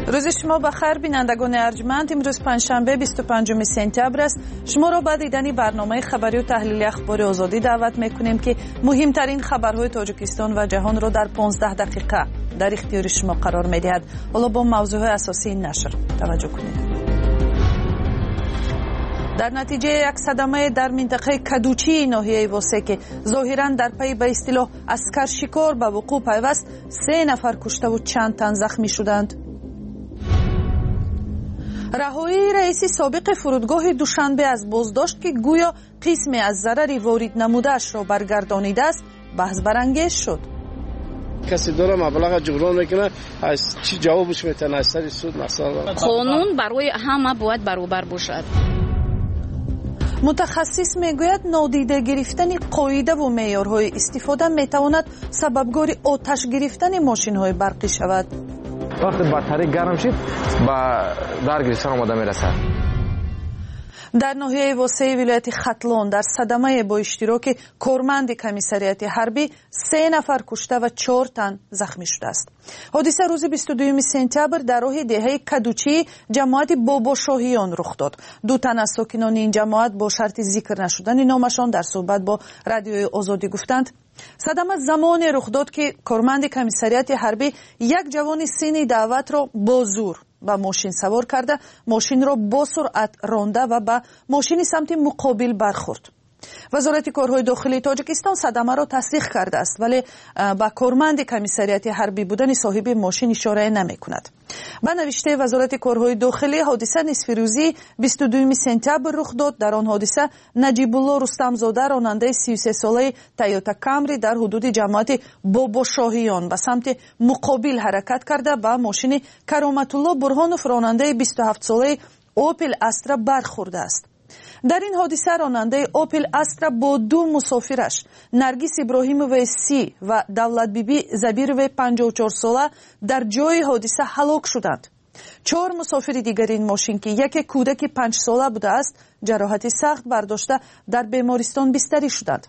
روز شما بخیر بینندگان ارجمند. امروز پنجشنبه 25 سپتامبر است. شما را به دیدن برنامه خبری و تحلیلی اخبار آزادی دعوت میکنیم که مهمترین خبرهای تاجیکستان و جهان را در 15 دقیقه در اختیار شما قرار میدهد. حالا با موضوع اساسی این نشر توجه کنید. در نتیجه یک صدمه در منطقه کدوچی ناحیه واسه که ظاهراً در پی به اصطلاح عسکر شکار به وقوع پیوست 3 نفر کشته و چند تن زخمی شدند. رهایی رئیس سابق فرودگاه دوشنبه از بازداشت که گویا قسمی از ضرری وارد نموده‌اش را برگردانیده است بحث برانگیز شد. کسی داره مبلغ جبران میکنه از چی جوابش میتونه از سر سود مثلا قانون برای همه باید برابر باشد. متخصص میگوید نادیده گرفتن قاعده و معیارهای استفاده میتواند سببگار آتش گرفتن ماشین‌های برقی شود. وقتی بطاری گرم شد در گرفتن آماده میرسد. در ناحیه واسه ولایت ختلان در صدمه با اشتراک کارمند کمیسریات حربی 3 نفر کشته و 4 تن زخمی شده است. حادثه روز 22 سپتامبر در راه دهه کدوچی جماعت بابا شاهیان رخ داد. 2 تن از ساکنان این جماعت با شرط ذکر نشدن نامشان در صحبت با رادیوی آزادی گفتند صدمه زمانی رخ داد که کارمند کمیسریات حربی یک جوان سنی دعوت را با زور به ماشین سوار کرده، ماشین را با سرعت رانده و به ماشین سمت مقابل برخورد. وزارت کارهای داخلی تاجیکستان صدمه را تصدیق کرده است ولی به کارمند کمیسریات حربی بودن صاحب ماشین اشاره نمی کند. به نوشته وزارت کارهای داخلی حادثه نصف روزی 22 سپتامبر رخ داد. در آن حادثه نجیب الله رستمزاده راننده 33 ساله تویوتا کامری در حدود جماعت بابا شاهیان به سمت مقابل حرکت کرده با ماشین کرامت الله برهانوف راننده 27 ساله اوپل استرا برخورده است. در این حادثه راننده اوپل استرا با 2 مسافرش نرگس ابراهیموف 30 و دولت بیبی زبیروف 54 ساله در جای حادثه هلاک شدند. 4 مسافر دیگر این ماشین که یک کودک 5 ساله بوده است جراحت سخت برداشته در بیمارستان بستری شدند.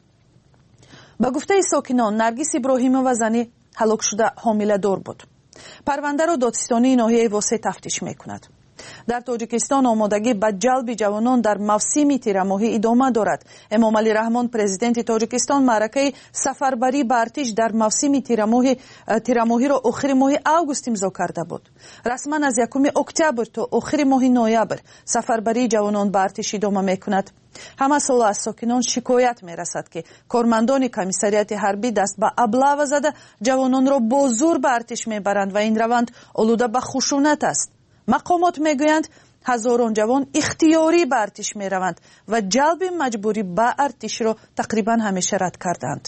به گفته ساکنان نرگس ابراهیموف زنی هلاک شده حامله دار بود. پرونده را دادستانی ناحیه واسه تفتیش میکند. در تاجیکستان آمادگی به جلب جوانان در موسم تیرماهی ادامه دارد. امام علی رحمان پرزیدنت تاجیکستان معرکه سفربری به ارتش در موسم تیرماهی را آخر ماه اوگوست امضا کرده بود. رسما از 1 اکتبر تا آخر ماه نوامبر سفربری جوانان به ارتش ادامه میکند. همه سال از ساکنان شکایت میرسد که کارمندان کمیسریات حربی دست به ابله زده جوانان را با زور به ارتش میبرند و این روند آلوده به خشونت است. مقامات میگویند هزاران جوان اختیاری به ارتش میروند و جلب مجبوری به ارتش را تقریبا همیشه رد کردند.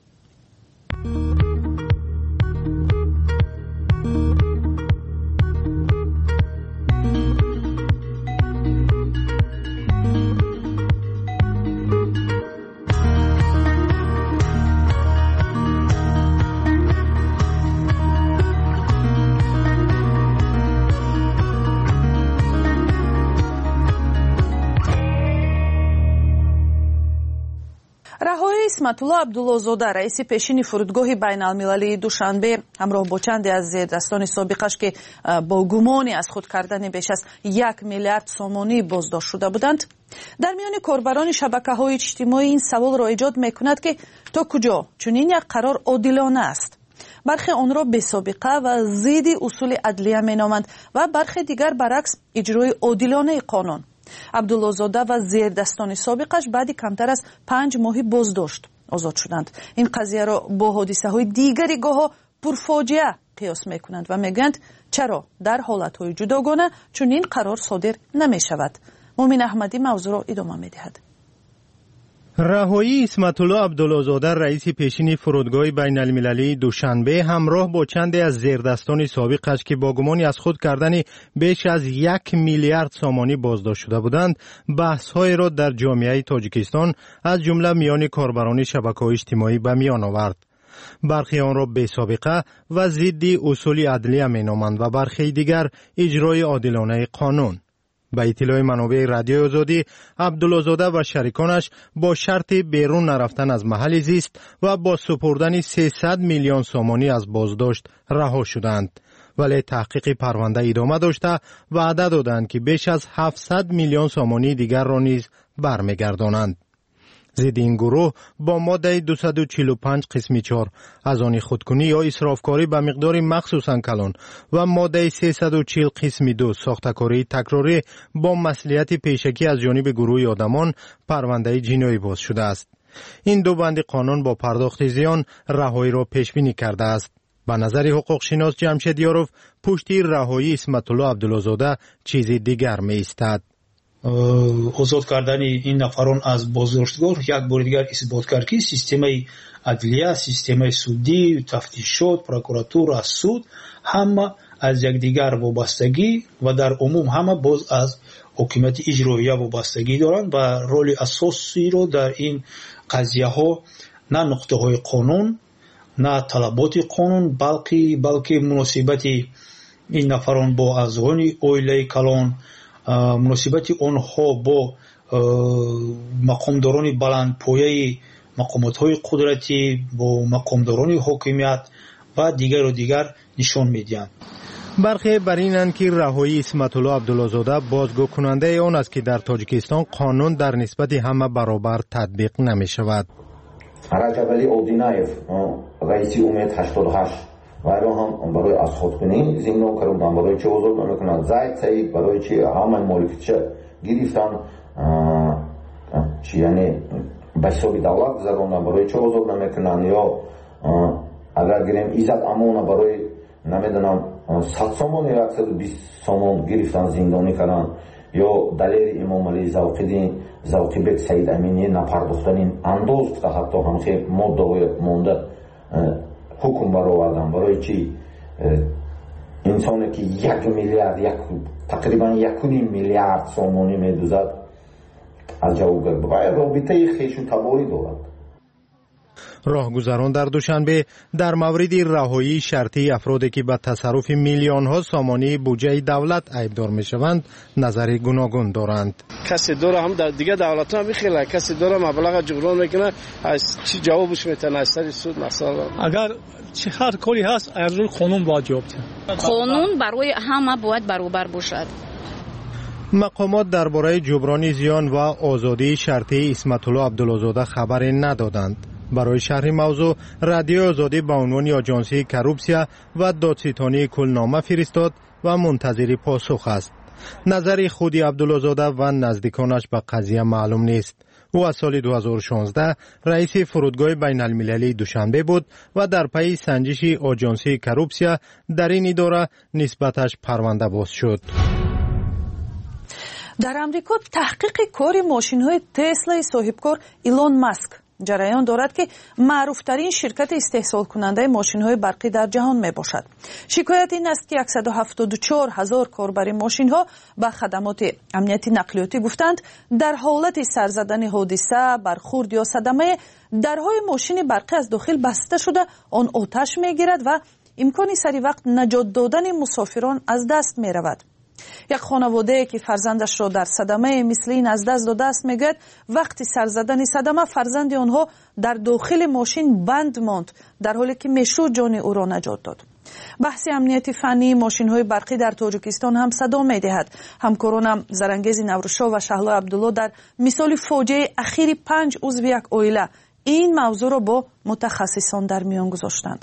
رهایی اسمت الله عبدالله‌زاده رئیس پیشین فرودگاه بین‌المللی دوشنبه همراه با چندی از زیردستان سابقش که با گمانی از خود کردن بیش از 1 میلیارد سومانی بازداشت شده بودند در میان کاربران شبکه‌های اجتماعی این سوال را ایجاد می‌کند که تا کجا چنین یک قرار عادلانه است. برخی آن را بی‌سابقه و ضد اصول عدلیه می‌نامند و برخی دیگر برعکس اجرای عادلانه قانون. عبدالله‌زاده و زیردستان سابقش بعد کمتر از 5 ماه بازداشت آزاد شدند. این قضیه را با حادثه‌های دیگری گاهی پرفاجعه قیاس می‌کنند و میگویند چرا در حالت‌های جداگانه چنین قرار صادر نمی‌شود. مومن احمدی موضوع را ادامه می‌دهد. رهایی اسمت الله عبدالله‌زاده رئیس پیشین فرودگاه بین المللی دوشنبه همراه با چندی از زیردستان سابقش که با گمانی از خود کردن بیش از 1 میلیارد سومانی بازداشت شده بودند بحث‌های را در جامعه تاجیکستان از جمله میان کاربران شبکه‌های اجتماعی به میان آورد. برخی آن را بی‌سابقه و ضد اصول عدلیه می‌نامند و برخی دیگر اجرای عادلانه قانون. به اطلاع منابع رادیو آزادی عبدالله‌زاده و شریکانش با شرط بیرون نرفتن از محل زیست و با سپردن 300 میلیون سومانی از بازداشت رها شدند. ولی تحقیق پرونده ادامه داشته وعده دادند که بیش از 700 میلیون سامانی دیگر را نیز برمیگردانند. ضد این گروه با ماده 245 قسم 4 از آن خودکنی یا اسرافکاری به مقدار مخصوصاً کلان و ماده 340 قسم 2 ساختکاری تکراری با مصلحت پیشکی از جانب گروه آدمان پرونده جنایی باز شده است. این دو بند قانون با پرداخت زیان رهایی را پیش بینی کرده است. به نظر حقوق شناس جمشید یاروف پشتی رهایی اسمت الله عبدالله‌زاده چیز دیگر می ایستد. озод кардани ин нафарон аз боздоштгор як бори дигар исбот кард ки системаи адлия, системаи судӣ, тафтишот, прокуратура, суд ҳама аз якдигар вобастагӣ ва дар умум ҳама боз аз ҳокимияти иҷроия вобастагӣ доранд ва роли асосиро дар ин қазияҳо на нуқтаҳои қонун, на талаботи қонун, балки муносибати ин нафарон бо аъзони оилаи калон, муносибати онҳо бо мақомдорони баландпояи мақомотҳои қудратӣ, бо мақомдорони ҳокимият ва дигару дигар нишон медиҳанд. برخی بر اینند که رهایی اسمت‌الله عبدالله‌زاده بازگو کننده آن است که در تاجیکستان قانون در نسبت همه برابر تطبیق نمی شود. رجب علی اودینایف رئیس امید 88 وایرو هم برای از خودکنی زندان کردن، برای چه آزاد نمیکنند. زید سعید برای چه همه مالکیت گرفتن، یعنی به حساب دولت گذراندن، برای چه آزاد نمیکنند. یا اگر گیریم ایزد امونه برای نمیدونم 100 سومون یا 120 سومون گرفتن زندانی کردن. یا دلیل امام علی زوقی بک سعید امینی نپرداختن این انداز که حتی هم خیلی مدعای مونده حکم برآوردن. برای چی انسانی که 1 میلیارد تقریبا 1.5 میلیارد سومانی میدوزد از جوابگر باید رابطه خیش و تباری دارد. راهگذران در دوشنبه در مورد رهایی شرطی افرادی که به تصرف میلیون ها سامانی بودجه دولت عیبدار میشوند نظر گوناگون دارند. کسی داره هم دیگه دولت هم میخیله، کسی داره مبلغ جبران میکنه، از چی جوابش میتونه از سر سود مثلا. اگر چه هر کاری هست از روی قانون باید جواب دهد. قانون برای همه باید برابر باشد. مقامات درباره جبران زیان و آزادی شرطی اسمت الله عبدالله‌زاده خبری ندادند. برای شرح موضوع رادیو آزادی به عنوان آژانسی کروپسیا و دادستانی کلنامه فرستاد و منتظر پاسخ است. نظر خود عبدالله‌زاده و نزدیکانش به قضیه معلوم نیست. او از سال 2016 رئیس فرودگاه بین المللی دوشنبه بود و در پی سنجش آژانسی کروپسیا در این اداره نسبتش پرونده باز شد. در امریکا تحقیق کار ماشین‌های تسلا صاحبکار ایلون ماسک جریان دارد که معروفترین شرکت استحصال کننده ماشین‌های برقی در جهان می باشد. شکایت این است که 174,000 کاربر ماشین‌ها به خدمات امنیتی نقلیاتی گفتند در حالت سرزدن حادثه، برخورد یا صدمه درهای ماشین برقی از داخل بسته شده آن آتش می‌گیرد و امکان سری وقت نجات دادن مسافران از دست می‌رود. یک خانواده که فرزندش را در صدمه مثل این از دست داده است میگوید وقتی سر زدن صدمه فرزند آنها در داخل ماشین بند ماند در حالی که میشد جان او را نجات داد. بحث امنیتی فنی ماشین‌های برقی در تاجیکستان هم صدا می‌دهد. همکارانم زرنگیز نوروشاه و شهلا عبدالله در مثال فاجعه اخیر 5 عضو یک عائله این موضوع را با متخصصان در میان گذاشتند.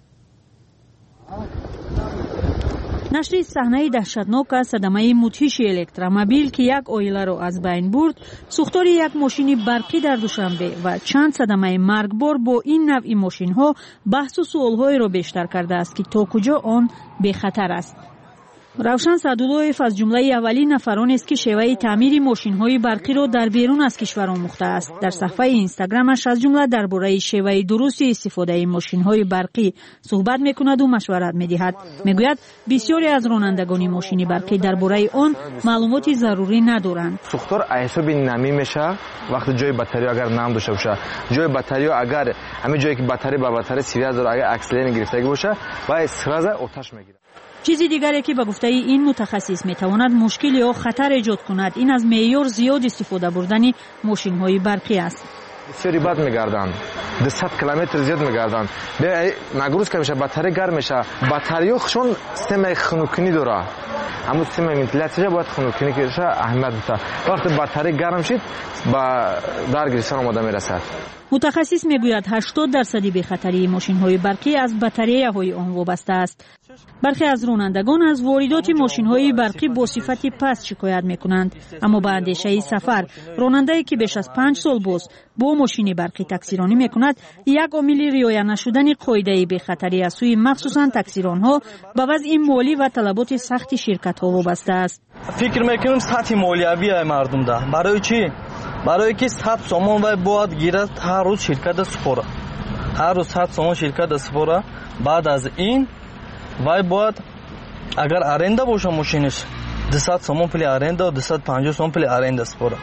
нашри саҳнаи даҳшатнока садамаи мудҳиши электромобил ки як оиларо аз байн бурд, сӯхтори як мошини барқӣ дар душанбе ва чанд садамаи маргбор бо ин навъи мошинҳо баҳсу суолҳоеро бештар кардааст ки то куҷо он бехатар аст. равшан саъдуллоев аз ҷумлаи аввалин нафаронест ки шеваи таъмири мошинҳои барқиро дар берун аз кишвар омӯхтааст. дар саҳифаи инстаграмаш аз ҷумла дар бораи шеваи дурусти истифодаи мошинҳои барқӣ суҳбат мекунаду машварат медиҳад. мегӯяд бисёре аз ронандагони мошини барқӣ дар бораи он маълумоти зарурӣ надоранд. сӯхтор ҳисоби намӣ мешавад вақти ҷои батариё агар нам дошта бошад. ҷои батариё агар ҳамин ҷое ки батари ба батари связ дорад агар аксилери гирифтагӣ бошад ва сраза оташ мегирад. чизи дигаре ки ба гуфтаи ин мутахассис метавонад мушкил ё хатар эҷод кунад ин аз меъёр зиёд истифода бурдани мошинҳои барқӣ аст. بسیاری بد میگردند 200 کیلومتر زیاد میگردند نگروز که میشه باتری گرم میشه باتریو خشون سیستم خنوکنی داره اما سیستم ونتیلاسیون باید خنوکنی که اهمیت بده وقتی باتری گرم شد با درگیریستان آماده میرسد. متخصص میگوید 80% بی‌خطری ماشین‌های برقی از باتری‌های آن وابسته است. برخی از رانندگان از واردات ماشین‌های برقی با صفت پست شکایت می‌کنند، اما با اندیشه سفر راننده‌ای که بیش از 5 سال با ماشین برقی تاکسیرانی می‌کند، یک عامل رعایت نشدن قاعده بی‌خطری از سوی مخصوصاً تاکسیران‌ها به وضع مالی و طلبات سخت شرکت‌ها وابسته است. فکر می‌کنم سطح مالیوی مردم ده. برای چی؟ برای که 100 سومون و باید گیرد هر روز شرکت سپوره. هر روز 100 سومون شرکت سپوره. بعد از این وای باید اگر آرنده باشه ماشینش 200 سومون پلی آرنده و 250 سومون پلی آرنده سپوره.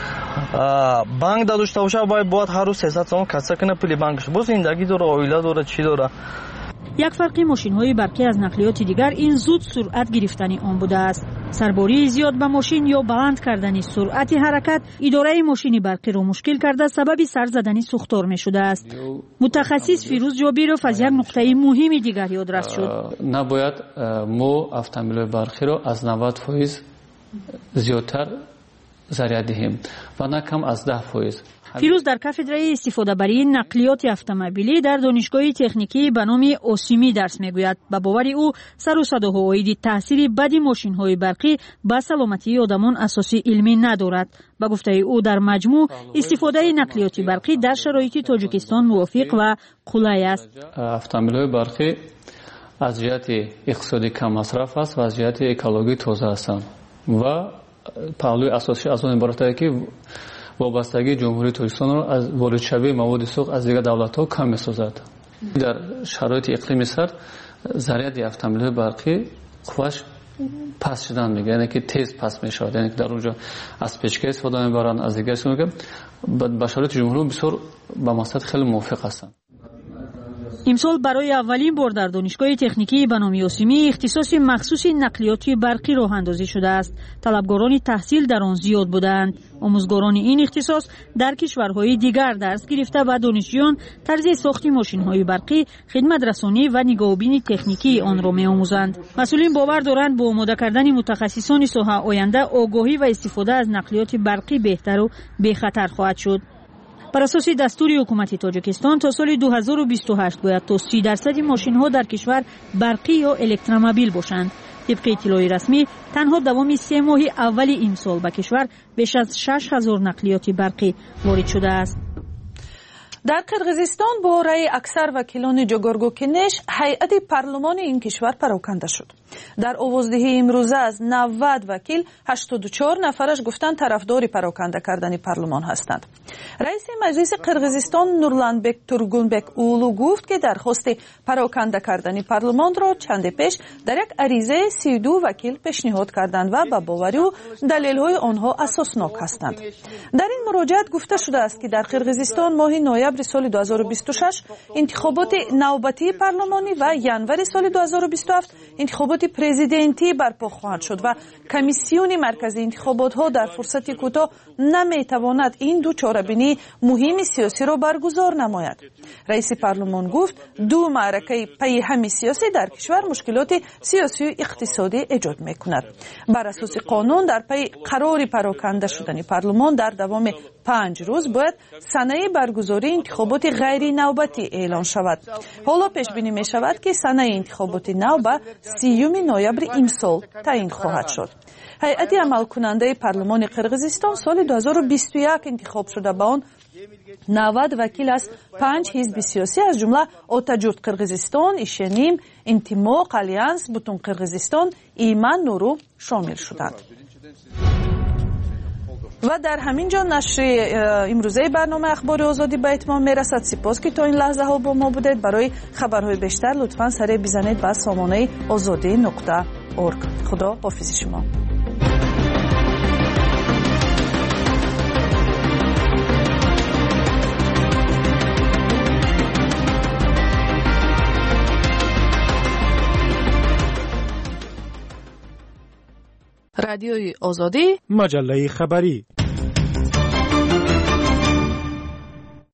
بانک داشته باشه وای باید هر روز 300 سومون کسا کنه پلی بانکش. باز زندگی داره، اویلا داره، چی داره. یک فرق ماشین‌های برقی از نقلیات دیگر این زود سرعت گرفتن آن بوده است. سرباری زیاد به ماشین یا بلند کردن سرعت حرکت اداره ماشین برقی را مشکل کرده سبب سر زدن سوختار می شده است. متخصص فیروز جابیرов از یک نقطه مهم دیگر یادداشت شد. نباید ما اتومبیل برقی را از 90% زیادتر ضرر دهیم و نه کم از 10%. فیروز در کاتدرای استفاده بری نقلیات اتومبیلی در دانشگاه تکنیکی به نام اوسیمی درس میگوید. به باور او سر و صداها عاید تاثیر بد ماشین‌های برقی به سلامتی آدمان اساسی علمی ندارد. به گفته او در مجموع استفاده نقلیات برقی در شرایط تاجیکستان موافق و قلای است. اتومبیل‌های برقی از جهت اقتصادی کم مصرف است و از جهت اکولوژی تازه هستند و پهلوی اساسی از آن عبارت است که وابستگی جمهوری تاجیکستان را از واردشوی مواد سوخت از دیگر دولت‌ها کم می‌سازد. در شرایط اقلیم سرد ضرر اتومبیل‌های برقی قوتش پس شدن میگه، یعنی که تیز پس میشود، یعنی که در اونجا از پیچکه استفاده میبرند از دیگر چیزا که با شرایط جمهوری بسیار با مقصد خیلی موافق هستند. امسال برای اولین بار در دانشگاه تکنیکی به نام اوسیمی اختصاص مخصوص نقلیات برقی راه اندازی شده است. طلبگاران تحصیل در آن زیاد بودند. آموزگاران این اختصاص در کشورهای دیگر درس گرفته و دانشجویان طرز ساخت ماشین‌های برقی، خدمت رسانی و نگاهبین تکنیکی آن را می‌آموزند. مسئولین باور دارند با آماده کردن متخصصان ساحه آینده آگاهی و استفاده از نقلیات برقی بهتر و بی‌خطر خواهد شد. بر اساس دستور حکومت تاجیکستان تا سال 2028 باید تا 30% ماشین‌ها در کشور برقی یا الکترومبیل باشند. طبق اطلاع رسمی تنها دوام 3 ماه اول این سال به کشور بیش از 6000 نقلیات برقی وارد شده است. در قرغیزستان با رأی اکثر وکیلان جگرگوکنش هیئت پارلمان این کشور پراکنده شد. در آوازدهی امروزه از 90 وکیل 84 نفرش گفتند طرفدار پراکنده کردن پارلمان هستند. رئیس مجلس قرغیزستان نورلانبек تورگунбек اولو گفت که درخواست پراکنده کردن پارلمان را چند پیش در یک عریضه 32 وکیل پیشنهاد کردند و به باور او دلیل‌های آنها اساسناک هستند. در این مراجعت گفته شده است که در قرغیزستان ماه نوامبر سال 2026 انتخابات نوبتی پارلمانی و ینور سال 2027 انتخابات پرزیدنتی برپا خواهد شد و کمیسیون مرکزی انتخابات ها در فرصت کوتاه نمیتواند این دو چاره‌بینی مهم سیاسی را برگزار نماید. رئیس پارلمان گفت 2 معرکه پیهم سیاسی در کشور مشکلات سیاسی و اقتصادی ایجاد میکند. بر اساس قانون در پی قرار پراکنده شدن پارلمان در دوام 5 روز باید سنه برگزاری انتخابات غیر نوبتی اعلان شود. حالا پیش بینی می شود که سنه انتخابات نو به 30 نوامبر امسال تعیین خواهد شد. هیئت عمل کننده پارلمان قرغیزستان سال 2021 انتخاب شده با آن 90 وکیل از 5 حزب سیاسی از جمله آتاجورد قرغیزستان، ایشنیم، انتماق، الیانس، بوتون قرغیزستان، ایمن نورو شامل شدند. و در همین جا نشر امروزه برنامه اخبار آزادی به اتمام میرسد. سپاس که تا این لحظه ها با ما بودید. برای خبرهای بیشتر لطفاً سر بزنید به سامانه azadi.org. خدا حافظ شما. رادیوی آزادی، مجله خبری.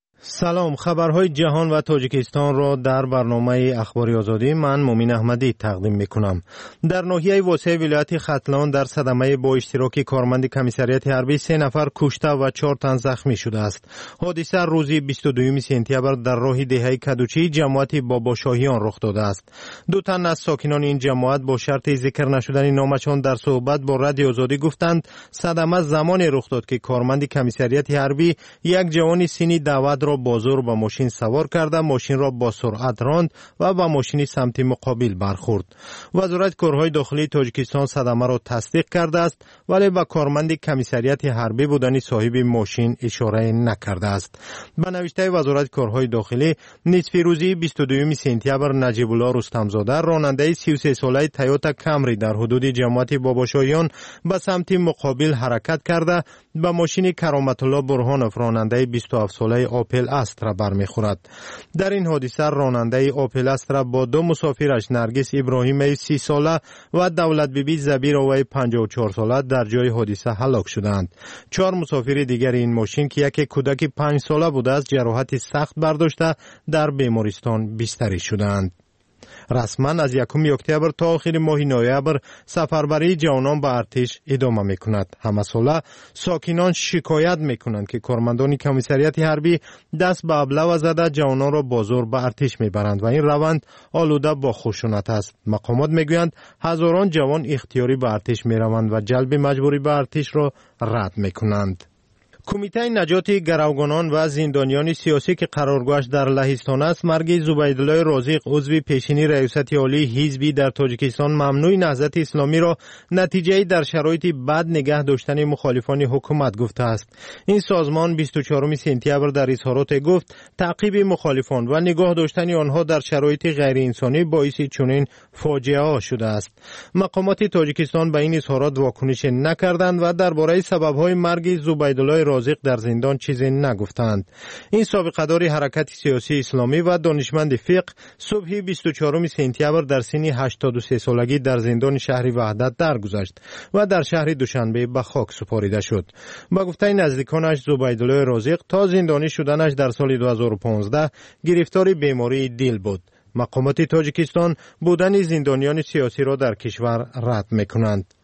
سلام، خبرهای جهان و تاجیکستان را در برنامه اخباری آزادی من مومین احمدی تقدیم میکنم. در ناحیه واسع ولایت ختلان در صدمه با اشتراک کارمند کمیسریت حربی 3 نفر کشته و 4 تن زخمی شده است. حادثه روز 22 سپتامبر در راه دهه کدوچی جماعت باباشاهیان رخ داده است. 2 تن از ساکنان این جماعت با شرط ذکر نشدن نامشان در صحبت با رادیو آزادی گفتند صدمه زمانی رخ داد که کارمند کمیسریت حربی یک جوان سینی دعوت را با زور به ماشین سوار کرده ماشین را با سرعت راند و به ماشین سمت مقابل برخورد. وزارت کارهای داخلی تاجیکستان صدمه را تصدیق کرده است ولی به کارمند کمیسریت حربی بودن صاحب ماشین اشاره نکرده است. به نوشته وزارت کارهای داخلی نصف روزی 22 سپتامبر نجیب الله رستمزاده راننده 33 ساله تویوتا کامری در حدود جماعت باباشاهیان به سمت مقابل حرکت کرده به ماشین کرامت الله برهانوف راننده 27 ساله آپل استرا برمیخورد. در این حادثه راننده آپل استرا با 2 مسافرش نرگس ابراهیمی 30 ساله و دولت بیبی زبیر اوی 54 ساله در جای حادثه هلاک شدند. 4 مسافر دیگر این ماشین که یک کودک 5 ساله بوده است جراحت سخت برداشته در بیمارستان بستری شدند. رسما از 1 اکتبر تا آخر ماه نوامبر سفربری جوانان به ارتش ادامه میکند. همه ساله ساکنان شکایت میکنند که کارمندان کمیسریت حربی دست به ابله زده جوانان را با زور به ارتش میبرند و این روند آلوده با خشونت است. مقامات میگویند هزاران جوان اختیاری به ارتش میروند و جلب مجبوری به ارتش را رد میکنند. کمیته نجات گروگانان و زندانیان سیاسی که قرارگاهش در لهستان است مرگ زبیدالله رازق عضو پیشینی ریاست عالی حزبی در تاجیکستان ممنوع نهضت اسلامی را نتیجه در شرایط بد نگه داشتن مخالفان حکومت گفته است. این سازمان 24 سپتامبر در اظهارات گفت تعقیب مخالفان و نگاه داشتن آنها در شرایط غیر انسانی باعث چنین فاجعه ها شده است. مقامات تاجیکستان به این اظهارات واکنش نکردند و درباره سبب‌های مرگ زبیدالله رازق در زندان چیزی نگفتند. این سابقه‌دار حرکت سیاسی اسلامی و دانشمند فقه صبح 24 سپتامبر در سن 83 سالگی در زندان شهر وحدت درگذشت و در شهر دوشنبه به خاک سپاریده شد. با گفته نزدیکانش زبیدالله رازق تا زندانی شدنش در سال 2015 گرفتار بیماری دل بود. مقامات تاجیکستان بودن زندانیان سیاسی را در کشور رد می‌کنند.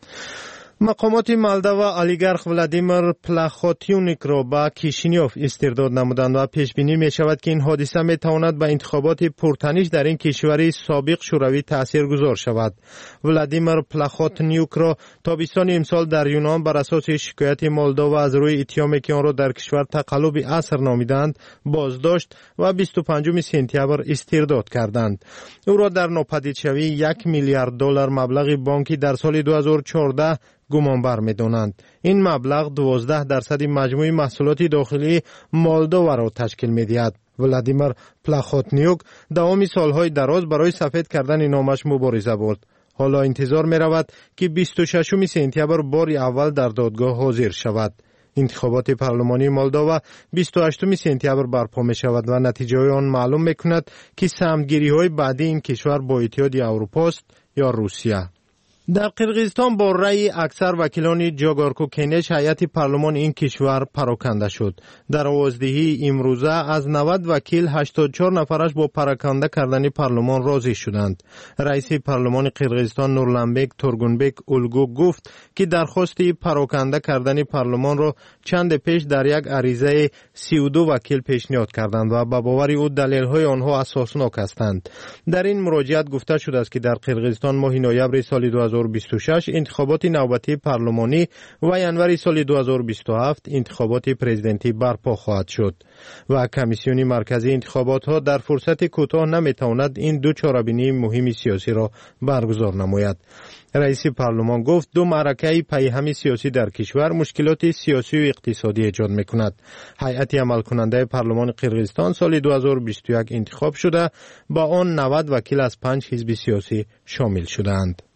مقامات مالدو و اولیگارخ ولادیمیر پلاخوتیونیک را به کیشینیوف استرداد نمودند و پیش بینی می شود که این حادثه می تواند به انتخابات پرتنش در این کشور سابق شوروی تاثیرگذار شود. ولادیمیر پلاخوتیونیک را تابستان امسال در یونان بر اساس شکایت مالدو از روی اتهامی که آن را در کشور تقلب عصر نامیدند بازداشت و 25 سپتامبر استرداد کردند. او را در ناپدید شوی 1 میلیارد دلار مبلغ بانکی در سال 2014 گمانبر می‌دانند. این مبلغ 12% مجموع محصولات داخلی مالدو را تشکیل می‌دهد. ولادیمیر پلاخوتنیوک دوام سالهای دراز برای سفید کردن نامش مبارزه برد. حالا انتظار می‌رود که 26 سپتامبر بار اول در دادگاه حاضر شود. انتخابات پارلمانی مالدو 28 سپتامبر برپا می شود و نتیجه آن معلوم می‌کند که سهمگیری‌های بعدی این کشور با اتحاد اروپا است یا روسیه. در قرقیزستان با رأی اکثر وکیلان جاگارکو کنش هیئت پارلمان این کشور پراکنده شد. در آوازدهی امروزه از 90 وکیل 84 نفرش با پراکنده کردن پارلمان راضی شدند. رئیس پارلمان قرقیزستان نورلانبک تورگونبک اولگو گفت که درخواست پراکنده کردن پارلمان را چند پیش در یک عریضه 32 وکیل پیشنهاد کردند و به باور او دلیل‌های آنها اساسناک هستند. در این مراجعت گفته شده است که در قرقیزستان ماه نوامبر سال 2026 انتخابات نوبتی پارلمانی و ینوری سال 2027 انتخابات پرزیدنتی برپا خواهد شد و کمیسیون مرکزی انتخابات ها در فرصت کوتاه نمیتواند این دو چاره‌بینی مهم سیاسی را برگزار نماید. رئیس پارلمان گفت 2 معرکه پیهم سیاسی در کشور مشکلات سیاسی و اقتصادی ایجاد میکند. هیئت عمل کننده پارلمان قرقیزستان سال 2021 انتخاب شده، با آن 90 وکیل از 5 حزب سیاسی شامل شدند.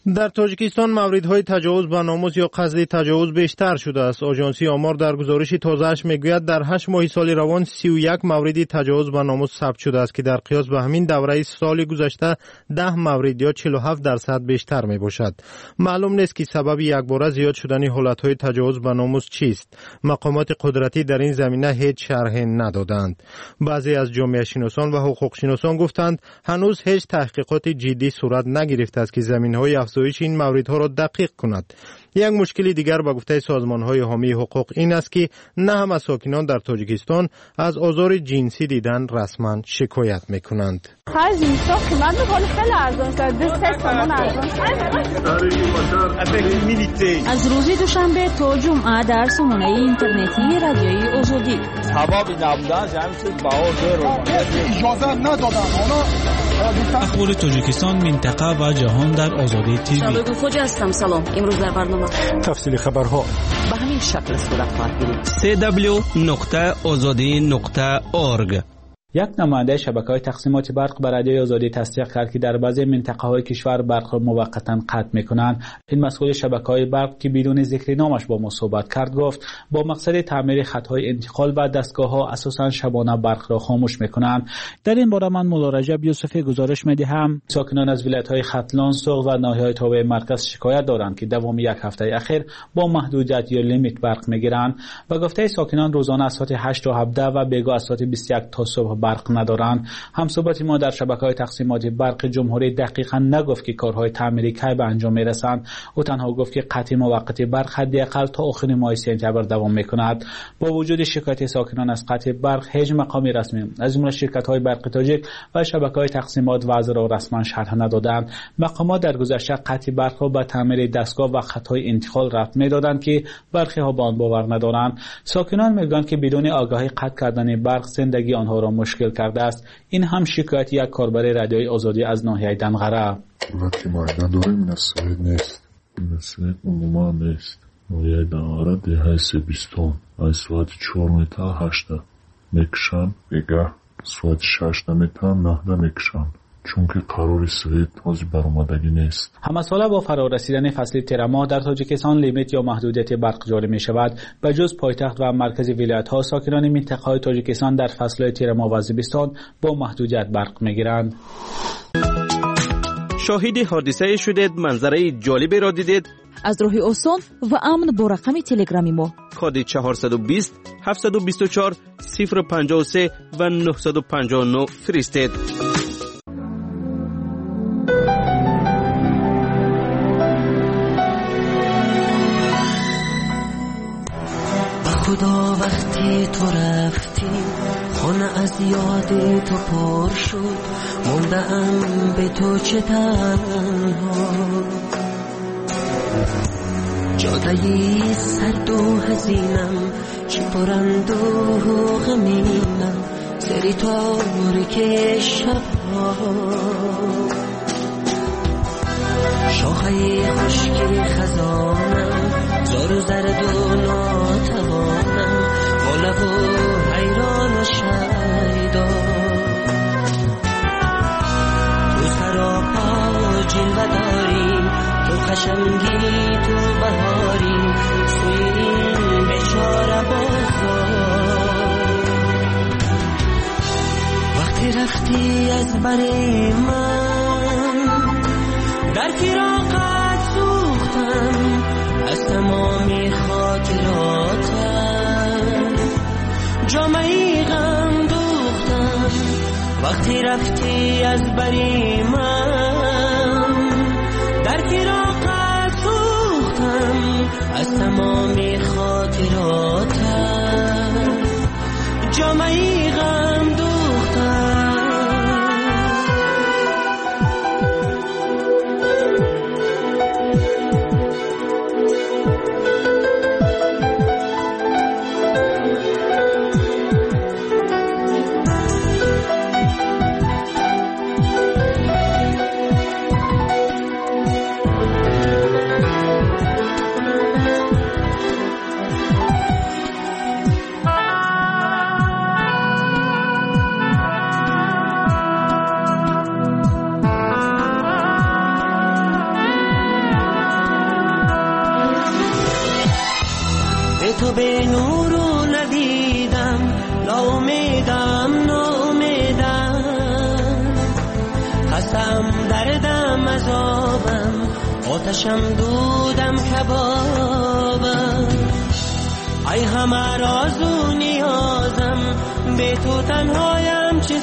در تاجیکستان موردهای تجاوز به ناموس یا قصد تجاوز بیشتر شده است. آژانسی آمار در گزارش تازه‌اش میگوید در 8 ماه سال روان 31 مورد تجاوز به ناموس ثبت شده است که در قیاس به همین دوره سال گذشته 10 مورد یا 47% بیشتر می باشد. معلوم نیست که سبب یکباره زیاد شدن حالتهای تجاوز به ناموس چیست. مقامات قدرتی در این زمینه هیچ شرحی ندادند. بعضی از جامعه شناسان و حقوق شناسان گفتند هنوز هیچ تحقیقات جدی صورت نگرفته است که زمینهای افزایش این موردها را دقیق کند. یک مشکل دیگر با گفته سازمان‌های حامی حقوق این است که نه همه ساکنان در تاجیکستان از آزار جنسی دیدن رسما شکایت می‌کنند. خرج اینستا قیمت می‌کنه خیلی ارزان شده. 2 تومان ارزان. از روز دوشنبه تا جمعه در سامانه اینترنتی رادیوی آزادی سبب نبودن جمعیت باور اجازه ندادن. اخبار تاجیکستان، منطقه و جهان در آزادی تیوی. شباب خوجا هستم. سلام. امروز در برنامه تفصیل خبرها به همین شکل صورت خواهد گرفت. www.azadi.org. یک نماینده شبکه‌های تقسیمات برق به رادیوی آزادی تصدیق کرد که در بعضی منطقه‌های کشور برق را موقتا قطع می‌کنند. این مسئول شبکه‌های برق که بدون ذکر نامش با ما صحبت کرد گفت با مقصد تعمیر خط‌های انتقال و دستگاه‌ها اساساً شبانه برق را خاموش می‌کنند. در این باره من مولا رجب یوسفی گزارش می‌دهم. ساکنان از ولایت‌های ختلان، سوق و ناحیه‌های تابع مرکز شکایت دارند که دوام یک هفته اخیر با محدودیت یا لیمیت برق می‌گیرند و گفته ساکنان روزانه از ساعت 8 تا 17 و بیگاه از ساعت 21 تا صبح برق ندارند. همصحبت ما در شبکه‌های تقسیمات برق جمهوری دقیقاً نگفت که کارهای تعمیری کی به انجام میرسند. او تنها گفت که قطع موقت برق حداقل تا آخر ماه سپتامبر دوام میکند. با وجود شکایت ساکنان از قطع برق، هیچ مقامی رسمی از جمله شرکت‌های برق تاجیک و شبکه‌های تقسیمات وضع را رسما شرح ندادند. مقامات در گذشته قطع برق را به تعمیر دستگاه و خط‌های انتقال ربط میدادند که برخی ها به آن باور ندارند. ساکنان میگویند که بدون آگاهی قطع کردن برق زندگی آنها را مشکل کرده است. این هم شکایت یک کاربر رادیوی آزادی از ناحیه دنغره. وقتی ما نداریم نسایت نیست. نسایت عموما نیست. ناحیه دنغره دهه 20 از ساعت 4 تا 8 میکشن دیگه ساعت 6 تا 9 میکشن. چون که قرار سویت تازه برآمدگی نیست. همه ساله با فرارسیدن فصل تیر ماه در تاجیکستان لیمیت یا محدودیت برق جاری می شود. به جز پایتخت و مرکز ولایت ها، ساکنان منطقه‌های تاجیکستان در فصل تیر ماه و زمستان با محدودیت برق می گیرند. شاهد حادثه شدید، منظره جالبی را دیدید؟ از راه آسان و امن با رقم تلگرامی ما کد 420 724 053 و 959 فرستید. خدا وقتی تو رفتی خانه از یاد تو پر شد، موندم به تو چه تنها، جادهی سرد و حزینم چه پرند و غمینم، سری تاریک شبها، شاخه خشک خزانم زار و زرد و ناتوانم، والا و حیران و شیدا، تو سراپا جلوه داری، تو خشمگی تو بهاری، سوی این بیچاره بازار، وقتی رفتی از بر من در فراقت سوختم، از تمامی خاطراتم جامعی غم دوختم، وقتی رفتی از بری من در فراقت سوختم، از تمامی خاطراتم جامعی غم دوختم. تو به نورو ندیدم، ناامیدم ناامیدم، خستم دردم عذابم، آتشم دودم کبابم، ای همه راز و نیازم، به تو تنهایم چه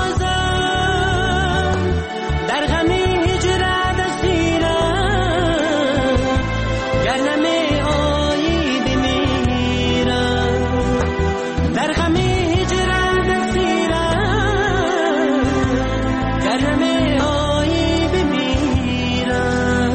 سازم، در غم هجرت اسیرم، گر نمی آیی بمیرم، در غم هجرت اسیرم، گر نمی آیی بمیرم.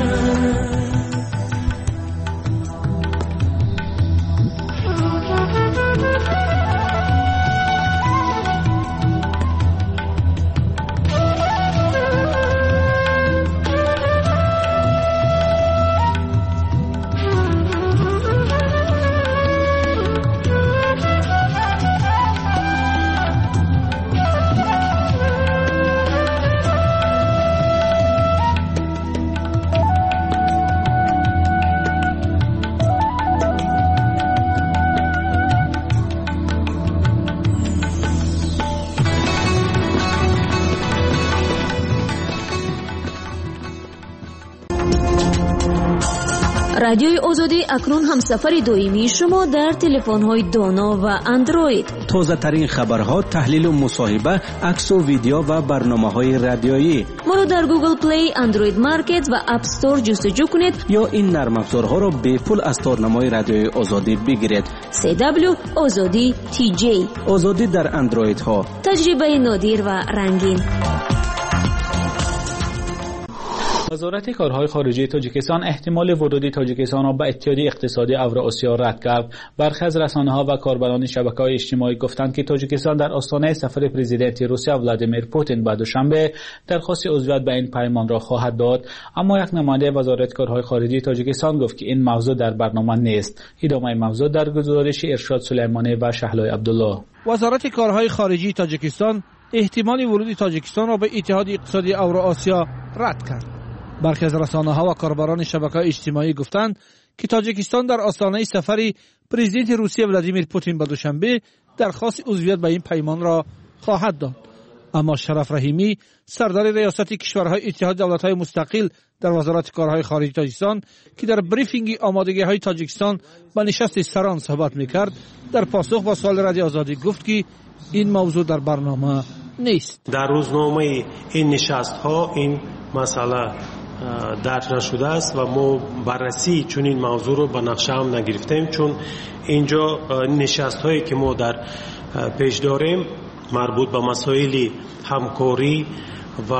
رادیوی آزادی اکنون همسفر دائمی شما در تلفن‌های دانا و اندروید. تازه ترین خبرها، تحلیل و مصاحبه، عکس و ویدیو و برنامه‌های رادیویی. ما را در گوگل پلی، اندروید مارکت و اپ استور جستجو کنید یا این نرم افزارها را به پول از تارنمای رادیوی آزادی بگیرید. CW آزادی TJ. آزادی در اندروید ها. تجربه نادر و رنگین. وزارت کارهای خارجه تاجیکستان احتمال ورود تاجیکستان را به اتحادیه اقتصادی اوراسیا رد کرد. برخی از رسانه‌ها و کاربران شبکه‌های اجتماعی گفتند که تاجیکستان در آستانه سفر پرزیدنت روسیه ولادیمیر پوتین به دوشنبه درخواست عضویت به این پیمان را خواهد داد، اما یک نماینده وزارت کارهای خارجه تاجیکستان گفت که این موضوع در برنامه نیست. ادامه موضوع در گزارش ارشاد سلیمانی و شهلای عبدالله. وزارت کارهای خارجه تاجیکستان احتمال ورود تاجیکستان را به اتحادیه اقتصادی اوراسیا رد کرد. برخی از رسانه‌ها و کاربران شبکه‌های اجتماعی گفتند که تاجیکستان در آستانه سفر پرزیدنت روسیه ولادیمیر پوتین به دوشنبه درخواست عضویت به این پیمان را خواهد داد. اما شرف رحیمی، سردار ریاست کشورهای اتحاد دولت‌های مستقل در وزارت کارهای خارجه تاجیکستان که در بریفینگ آمادگی‌های تاجیکستان به نشست سران صحبت می‌کرد، در پاسخ با سوال رادیو آزادی گفت که این موضوع در برنامه نیست. در روزنامه این نشست‌ها این مسئله درج نشده است و ما بررسی چون این موضوع رو به نقشه هم نگرفتیم، چون اینجا نشست هایی که ما در پیش داریم مربوط به مسائل همکاری و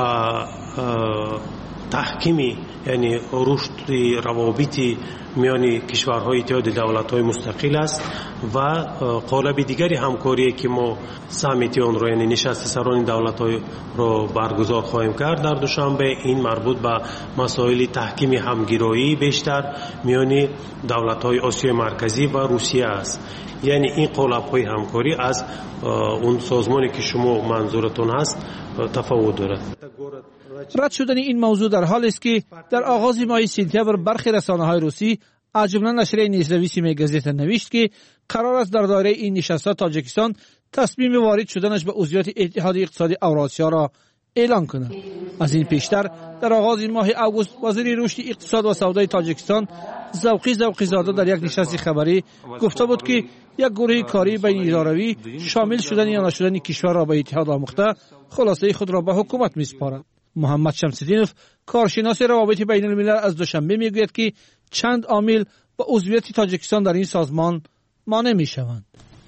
تحکیمی، یعنی رشد روابط میان کشورهای اتحاد دولت‌های مستقل است و قالب دیگری همکاری که ما سامیت آن رو، یعنی نشست سران دولت‌های رو برگزار خواهیم کرد در دوشنبه. این مربوط به مسائل تحکیم همگرایی بیشتر میان دولت‌های آسیای مرکزی و روسیه است. یعنی این قالب‌های همکاری از اون سازمانی که شما منظورتون هست تفاوت دارد. رد شدن این موضوع در حالی است که در آغاز ماه سپتامبر برخی رسانه‌های روسی از جمله نشریه نیزنویس میگزیت نوشت که قرار است در دایره این نشست تاجیکستان تصمیم وارد شدنش به عضویت اتحادیه اقتصادی اوراسیا را اعلان کند. از این پیشتر در آغاز ماه اوگوست وزیر رشد اقتصاد و سودای تاجیکستان ذوقی زاده در یک نشست خبری گفته بود که یک گروه کاری بین اداروی شامل شدن یا نشدن کشور را به اتحاد آموخته خلاصه خود را به حکومت میسپارد. محمد شمس‌الدینوف، کارشناس روابط بین الملل، از دوشنبه میگوید که چند عامل به عضویت تاجیکستان در این سازمان مانع میشوند.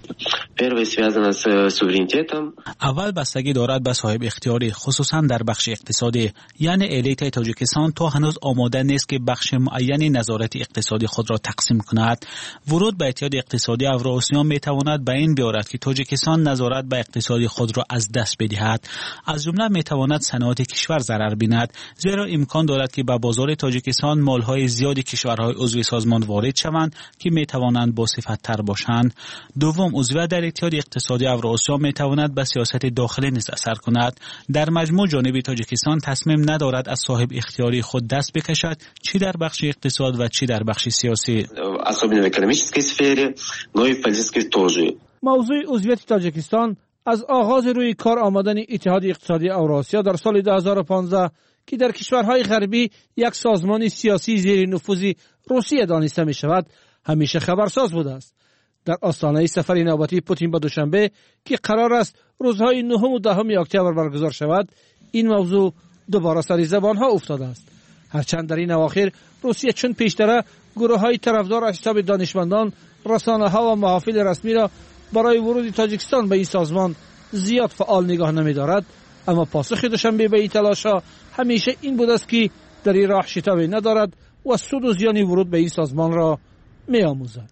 اول بستگی دارد به صاحب اختیاری، خصوصا در بخش اقتصادی. یعنی الیت تاجیکستان تا هنوز آماده نیست که بخش معینی نظارت اقتصادی خود را تقسیم کند. ورود به اتحاد اقتصادی اوراسیا می تواند به این بیارد که تاجیکستان نظارت به اقتصادی خود را از دست بدهد. از جمله می تواند صنعت کشور ضرر بیند، زیرا امکان دارد که به بازار تاجیکستان مالهای زیادی کشورهای عضو سازمان وارد شوند که می توانند با صفت تر باشند. دوم، عضویت در اتحاد اقتصادی اوراسیا می تواند به سیاست داخلی نیز اثر کند. در مجموع جانب تاجیکستان تصمیم ندارد از صاحب اختیاری خود دست بکشد، چی در بخش اقتصاد و چی در بخش سیاسی. особенно в экономической сфере, но и в политической тоже. موضوع عضویت تاجیکستان از آغاز روی کار آمدن اتحاد اقتصادی اوراسیا در سال 2015 که در کشورهای غربی یک سازمان سیاسی زیر نفوذ روسیه دانسته می شود همیشه خبرساز بوده است. در آستانه سفر نوبتی پوتین به دوشنبه که قرار است روزهای 9 و 10 اکتبر برگزار شود، این موضوع دوباره سر زبانها افتاده است. هرچند در این اواخر روسیه چون پیشتر گروه‌های طرفدار از حساب دانشمندان، رسانه‌ها و محافل رسمی را برای ورود تاجیکستان به این سازمان زیاد فعال نگاه نمی‌دارد، اما پاسخ دوشنبه به این تلاش‌ها همیشه این بود است که در این راه شتابی ندارد و سود و زیان ورود به این سازمان را می‌آموزد.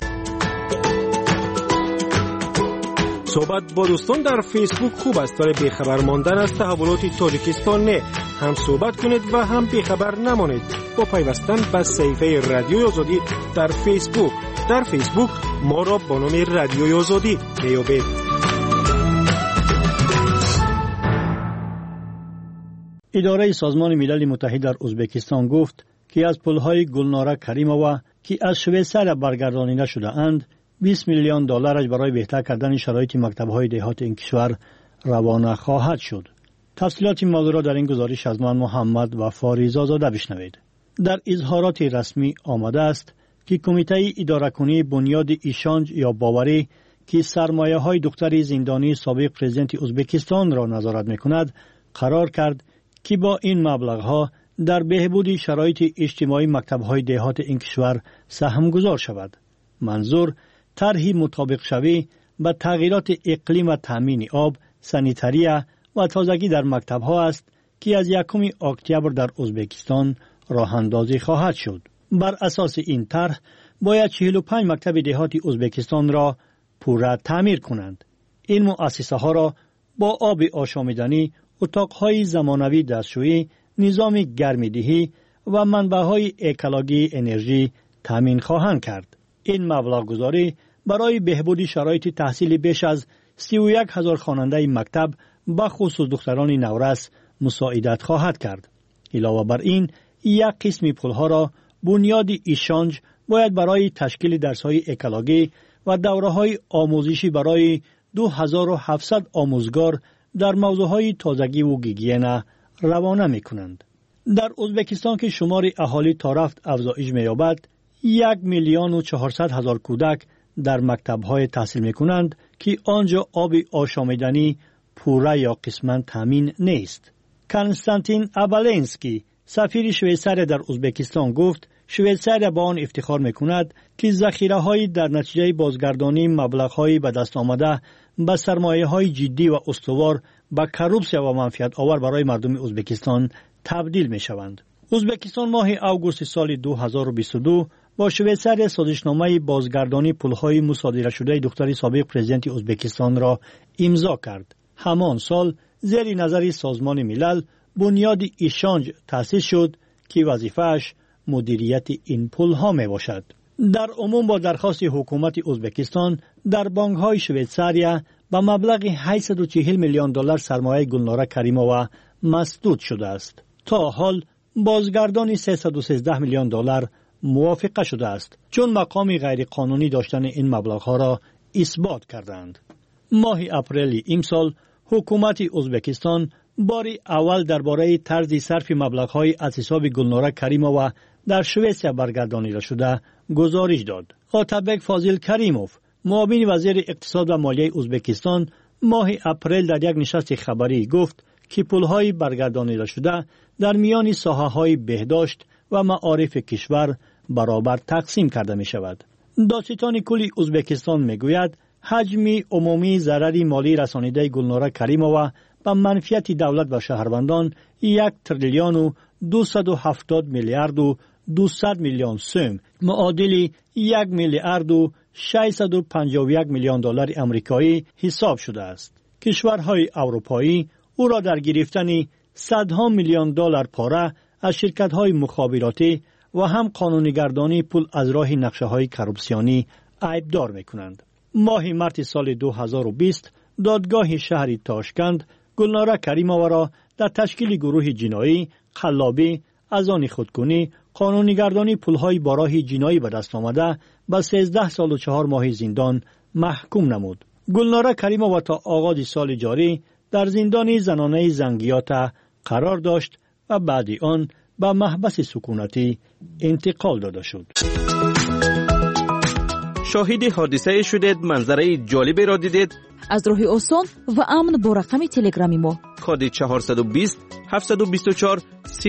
صحبت با دوستان در فیسبوک خوب است، ولی بیخبر ماندن از تحولات تاجیکستان نه. هم صحبت کنید و هم بیخبر نمانید با پیوستن به صفحه رادیوی آزادی در فیسبوک. در فیسبوک ما را با نام رادیوی آزادی میابید. اداره سازمان ملل متحد در ازبکستان گفت که از پل‌های گلناره کریمووا که از شویسریا برگردانیده شده اند 20 میلیون دلارش برای بهتر کردن شرایط مکتب‌های دهات این کشور روانه خواهد شد. تفصیلات این موضوع را در این گزارش از من محمد و فاریزا زاده بشنوید. در اظهارات رسمی آمده است که کمیته اداره‌کنی بنیاد ایشانج یا باوری که سرمایه‌های دختر زندانی سابق پرزیدنت ازبکستان را نظارت می‌کند قرار کرد که با این مبلغ‌ها در بهبود شرایط اجتماعی مکتب‌های دهات این کشور سهم گذار شود. منظور طرحی مطابق شوی به تغییرات اقلیم و تامین آب، سانیتاریه و تازگی در مکتب‌ها است که از 1 اکتبر در ازبکستان راه اندازی خواهد شد. بر اساس این طرح باید 45 مکتب دهاتی ازبکستان را پوره تعمیر کنند. این مؤسسه ها را با آب آشامیدنی، اتاق‌های زمانوی دستشویی، نظام گرمیدهی و منبع‌های اکولوژی انرژی تامین خواهند کرد. این مبلغ گذاری برای بهبود شرایط تحصیل بیش از 31,000 خواننده مکتب به خصوص دختران نورس مساعدت خواهد کرد. علاوه بر این، یک قسم پولها را بنیاد ایشانج باید برای تشکیل درس‌های اکولوژی و دوره‌های آموزشی برای 2700 آموزگار در موضوعهای تازگی و گیگین روانه می‌کنند. در ازبکستان که شمار اهالی تا رفت افزایش می‌یابد، 1,400,000 کودک در مکتب‌های تحصیل می‌کنند که آنجا آب آشامیدنی پوره یا قسماً تامین نیست. کنستانتین ابالینسکی سفیر شویسریا در ازبکستان گفت شویسریا با آن افتخار می‌کند که ذخیره‌های در نتیجه بازگردانی مبلغ‌های به دست آمده به سرمایه‌های جدی و استوار به کروپسیا و منفعت آور برای مردم ازبکستان تبدیل می‌شوند. ازبکستان ماه آگوست سال 2022 با شویسریا سازشنامه بازگردانی پول‌های مصادره شده دختر سابق پرزیدنت ازبکستان را امضا کرد. همان سال زیر نظر سازمان ملل بنیاد ایشانج تأسیس شد که وظیفه‌اش مدیریت این پول‌ها میباشد. در عموم با درخواست حکومت ازبکستان در بانک‌های شویسریا با مبلغ 840 میلیون دلار سرمایه گلناره کریمووا مسدود شده است. تا حال بازگردانی 313 میلیون دلار موافقه شده است، چون مقام غیرقانونی داشتن این مبلغ‌ها را اثبات کردند. ماه اپریل امسال حکومت ازبکستان باری اول درباره طرز صرف مبلغ‌های از حساب گلناره کریمووا در شویسریا برگردانیده شده گزارش داد. آتابک فاضل کریموف، معاون وزیر اقتصاد و مالیه ازبکستان، ماه اپریل در یک نشست خبری گفت که پول‌های برگردانیده شده در میان ساحه‌های بهداشت و معارف کشور برابر تقسیم کرده می شود. دادستان کل ازبکستان می گوید حجم عمومی ضرر مالی رسانیده گلناره کریمووا به منفعت دولت و شهروندان 1 تریلیون و 270 میلیارد و 200 میلیون سوم معادل 1 میلیارد و 651 میلیون دلار آمریکایی حساب شده است. کشورهای اروپایی او را در گرفتن صدها میلیون دلار پاره از شرکت‌های مخابراتی و هم قانونیگردانی پول از راه نقشه‌های کروپسیونی عیبدار می‌کنند. ماه مارس سال 2020 دادگاه شهر تاشکند گلناره کریمووا را در تشکیل گروه جنایی، قلابی، از آن خودکنی، قانونیگردانی پولهای با راه جنایی به دست آمده به 13 سال و 4 ماه زندان محکوم نمود. گلناره کریمووا تا آغاز سال جاری در زندان زنانه زنگیات قرار داشت و بعد آن به محبس سکونتی انتقال داده شد. شاهد حادثه شدید، منظره جالبی را دیدید؟ از راه آسان و امن با رقم تلگرامی ما کد 420 724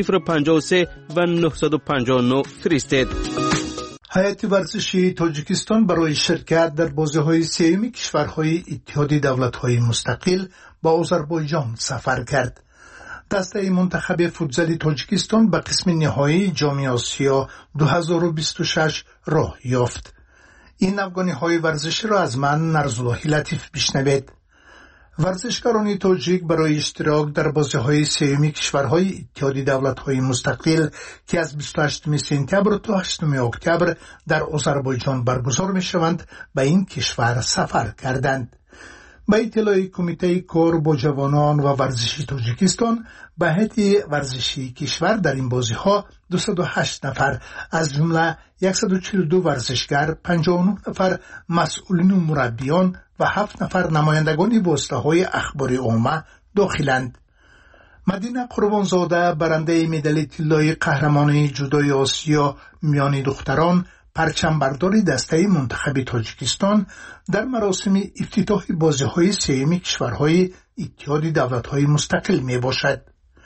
053 و 959 فرستید. هیئت ورزشی تاجیکستان برای شرکت در بازی‌های سیمی کشورهای اتحاد دولت‌های مستقل با آذربایجان سفر کرد. دسته منتخب فوتزال تاجیکستان به قسم نهایی جام آسیا 2026 راه یافت. این افغانی‌های ورزشی را از من نرزالله لطیف بشنوید. ورزشکاران تاجیک برای اشتراک در بازی‌های سیمی کشورهای اتحاد دولت‌های مستقل که از 28 سپتامبر تا 8 اکتبر در آذربایجان برگزار می‌شوند به این کشور سفر کردند. به اطلاع کمیته کار با جوانان و ورزشی تاجیکستان به هیئت ورزشی کشور در این بازی‌ها 208 نفر از جمله 142 ورزشگر، 59 نفر مسئولین و مربیان و 7 نفر نمایندگان واسطه‌های اخباری عامه داخلند. مدینه قربانزاده برنده مدال طلای قهرمانی جودوی آسیا میان دختران، پرچم برداری دسته منتخب تاجیکستان در مراسم افتتاح بازی‌های سیمی کشورهای اتحاد دولت‌های مستقل می باشد.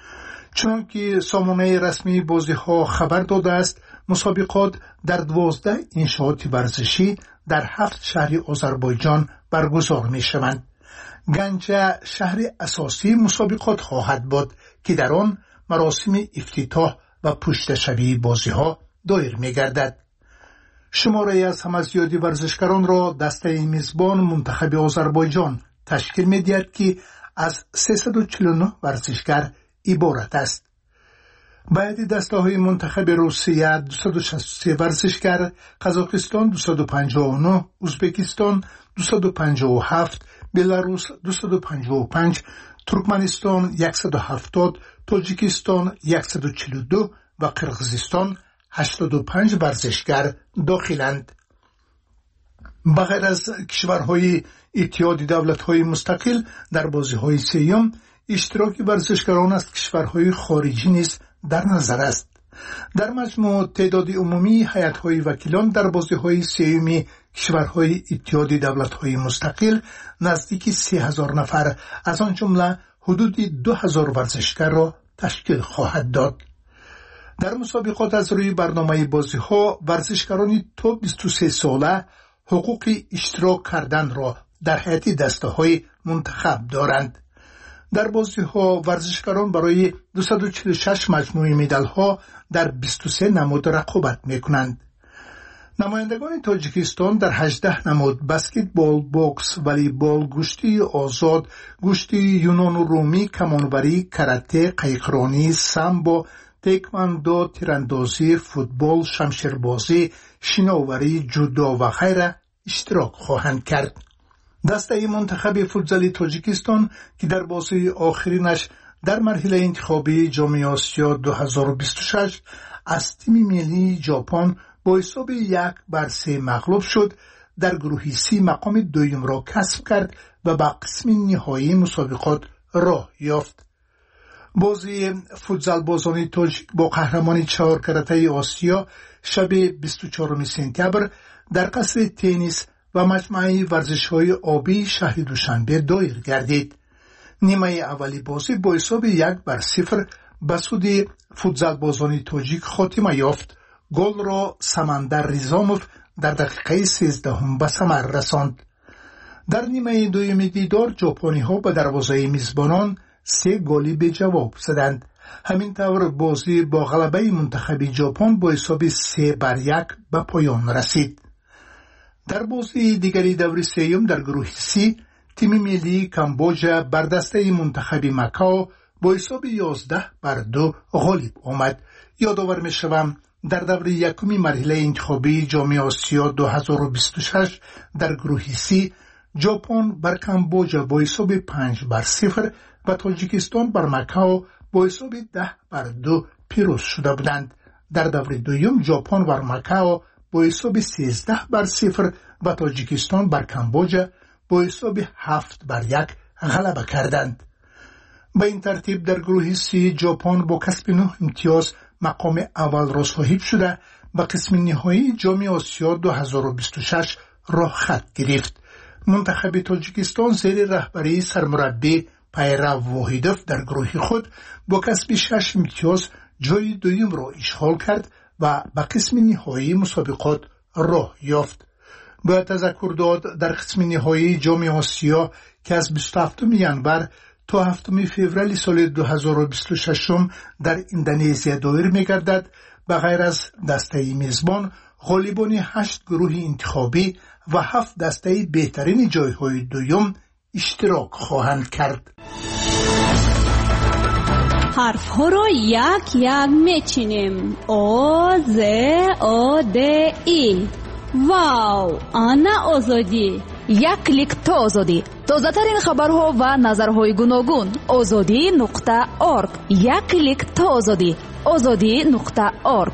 چنانکه سامانه رسمی بازی‌ها خبر داده است، مسابقات در 12 انشاءات ورزشی در 7 شهر آذربایجان برگزار می‌شوند. گنجه شهر اساسی مسابقات خواهد بود که در آن مراسم افتتاح و پشتشوی بازی‌ها دایر می‌گردد. شماره از همه زیادی ورزشکاران را دسته میزبان منتخب آذربایجان تشکیل می‌دهد که از 349 ورزشکار عبارت است. باید دسته‌های منتخب روسیه 263 ورزشکار، قزاقستان 259، ازبکستان 257، بلاروس 255، ترکمنستان 170، تاجیکستان 142 و قرقیزستان 85 ورزشکار داخلند. بغیر از کشورهای اتحاد دولت‌های مستقل در بازی‌های سیوم، اشتراک ورزشکاران از کشورهای خارجی نیز در نظر است. در مجموع تعداد عمومی هیئت‌های وکیلان در بازی‌های سیوم کشورهای اتحاد دولت‌های مستقل نزدیک 30,000 نفر از آن جمله حدود 2,000 ورزشکار را تشکیل خواهد داد. در مسابقات از روی برنامه بازی‌ها ورزشکاران تا 23 ساله حقوق اشتراک کردن را در هیئت دسته‌های منتخب دارند. در بازی‌ها ورزشکاران برای 246 مجموعه مدال‌ها در 23 نمود رقابت می‌کنند. نمایندگان تاجیکستان در 18 نمود بسکتبال، بوکس، والیبال، گشتی آزاد، گشتی یونان و رومی، کمانوری، کراته، قایقرانی، سامبو، تکواندو، تیراندازی، فوتبال، شمشیربازی، شناوری، جودو و غیره اشتراک خواهند کرد. دسته منتخب فوتزال تاجیکستان که در بازی آخرینش در مرحله انتخابی جام آسیا 2026 از تیم ملی ژاپن با حساب 1-3 مغلوب شد، در گروه سی مقام دوم را کسب کرد و به قسم نهایی مسابقات راه یافت. بازی فوتزال بازان تاجیک با قهرمان 4 کراته آسیا شب 24 سپتامبر در قصر تنیس و مجمع ورزش‌های آبی شهر دوشنبه دایر گردید. نیمه اولی بازی با حساب 1-0 به سود فوتزال بازان تاجیک خاتمه یافت. گل را سمندر ریزاموف در دقیقه 13 به ثمر رساند. در نیمه دوم دیدار ژاپنی‌ها به دروازه میزبانان 3 گلی به جواب زدند. همین طور بازی با غلبه منتخب ژاپن با حساب 3-1 به پایان رسید. در بازی دیگری دور سیوم در گروه سی، تیم ملی کامبوجا بر دسته منتخب مکاو با حساب 11-2 غالب آمد. یادآور می‌شوم در دور یکمی مرحله انتخابی جام آسیا 2026 در گروه سی، ژاپن بر کامبوجا با حساب 5-0 و تاجیکستان بر مکاو با حساب 10-2 پیروز شده بودند. در دور دوم ژاپن بر ماکائو با حساب 13-0 و تاجیکستان بر کامبوجا با حساب 7-1 غلبه کردند. به این ترتیب در گروه سی ژاپن با کسب 9 امتیاز مقام اول را صاحب شده و قسم نهایی جام آسیا 2026 را خط گرفت. منتخب تاجیکستان زیر رهبری سرمربی پیرو واحدوف در گروه خود با کسب 6 امتیاز جای دوم را اشغال کرد و به قسم نهایی مسابقات راه یافت. باید تذکر داد در قسم نهایی جام آسیا که از 27 ینور تا 7 فوریه سال 2026 در اندونزیا دایر می‌گردد، به غیر از دسته میزبان غالبان 8 گروه انتخابی و 7 دسته بهترین جایهای دوم اشتراک خواهند کرد. حرف ها را یک یک میچینیم. او ز او د ای. واو، آنا آزادی. یک کلیک تا آزادی. تازه ترین خبرها و نظرهای گوناگون. azadi.org. یک کلیک تا آزادی. azadi.org.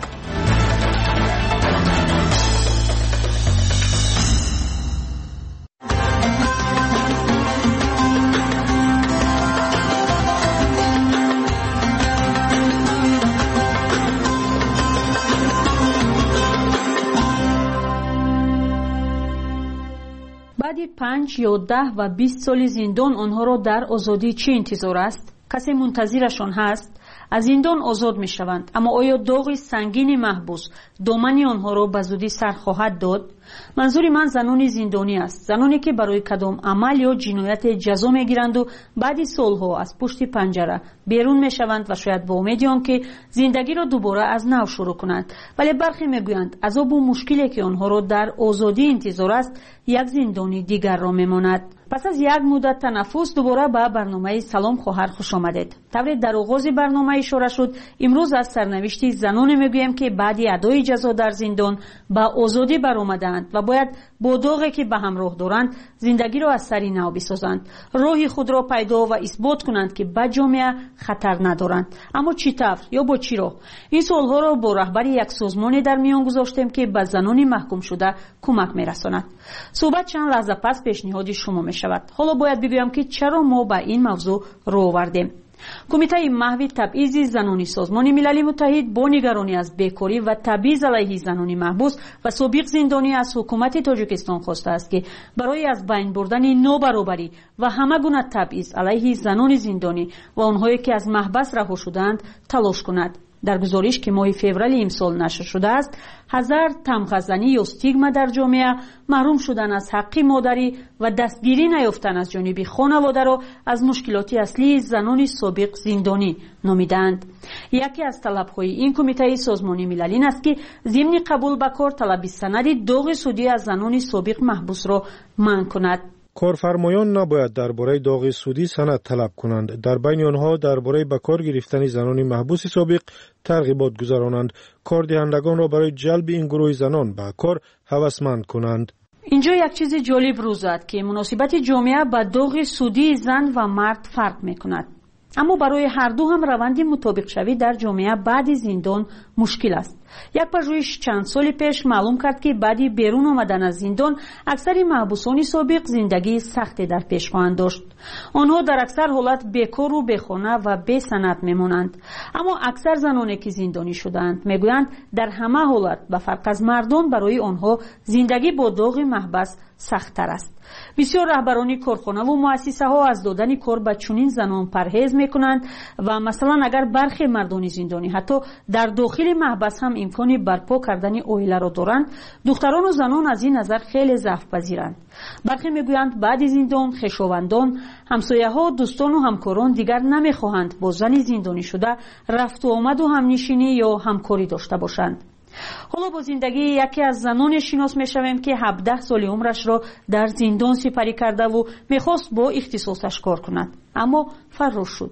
بعد 5 یا 10 و 20 سال زندان آنها را در آزادی چه انتظار است؟ کسی منتظرشان هست؟ از زندان آزاد می شوند، اما آیا داغ سنگین محبوس دامن آنها را به زودی سر خواهد داد؟ منظور من زنان زندانی است، زنانی که برای کدام عمل یا جنایت جزا می گیرند و بعد سالها از پشت پنجره بیرون می شوند و شاید با امید آنکه زندگی را دوباره از نو شروع کنند، ولی برخی می گویند عذاب و مشکلی که آنها را در آزادی انتظار است یک زندانی دیگر را می ماند. پس از یک مدت تنفس دوباره به برنامه سلام خواهر خوش آمدید. طور در آغاز برنامه اشاره شد، امروز از سرنوشت زنان میگویم که بعد ادای جزا در زندان به آزادی برآمدند و باید با داغی که به همراه دارند زندگی را از سر نو بسازند، راه خود را پیدا و اثبات کنند که به جامعه خطر ندارند. اما چی طور یا با چی راه؟ این سوالها را با رهبر یک سازمانی در میان گذاشتیم که به زنان محکوم شده کمک میرساند. صحبت چند لحظه پس پیشنهاد شما می شود. حالا باید بگویم که چرا ما به این موضوع رو آوردیم. کمیته محو تبعیض زنانی سازمان ملل متحد با نگرانی از بیکاری و تبعیض علیه زنان محبوس و سابق زندانی از حکومت تاجیکستان خواسته است که برای از بین بردن نابرابری و همه گونه تبعیض علیه زنان زندانی و آنهایی که از محبس رها شدند تلاش کند. در گزارش که ماه فوریه امسال نشر شده است، هزار تمغه‌زنی یا استیگما در جامعه، محروم شدن از حق مادری و دستگیری نیافتن از جانب خانواده را از مشکلات اصلی زنان سابق زندانی نامیدند. یکی از طلب‌های این کمیته سازمان ملل این است که ضمن قبول به کار طلب سند داغ سودی از زنان سابق محبوس را منع کند. کارفرمایان نباید درباره داغ سودی سند طلب کنند. در بین آنها درباره به کار گرفتن زنان محبوس سابق ترغیبات گذارانند. کاردهندگان را برای جلب این گروه زنان به کار هوسمند کنند. اینجا یک چیز جالب روز زد که مناسبت جامعه با داغ سودی زن و مرد فرق میکند. اما برای هر دو هم روند مطابق شوی در جامعه بعد زندان مشکل است. یک پژوهش چند سال پیش معلوم کرد که بعد بیرون آمدن از زندان اکثر محبوسان سابق زندگی سختی در پیش خواهند داشت. آنها در اکثر حالت بیکار و بیخانه و بی سند میمانند. اما اکثر زنانی که زندانی شدند میگویند در همه حالت به فرق از مردان برای آنها زندگی با داغ محبس سخت‌تر است. بسیار رهبران کارخانه و مؤسسه ها از دادن کار به چنین زنان پرهیز میکنند و مثلا اگر برخی مردان زندانی حتی در داخل محبس هم امکانی برپا کردن عائله را دارند، دختران و زنان از این نظر خیلی ضعف پذیرند. برخی میگویند بعد زندان خویشاوندان، همسایه ها، دوستان و همکاران دیگر نمیخواهند با زن زندانی شده رفت و آمد و همنشینی یا همکاری داشته باشند. حالا با زندگی یکی از زنان شناس میشویم که 17 سال عمرش را در زندان سپری کرده و میخواست با اختصاصش کار کند، اما فرار شد.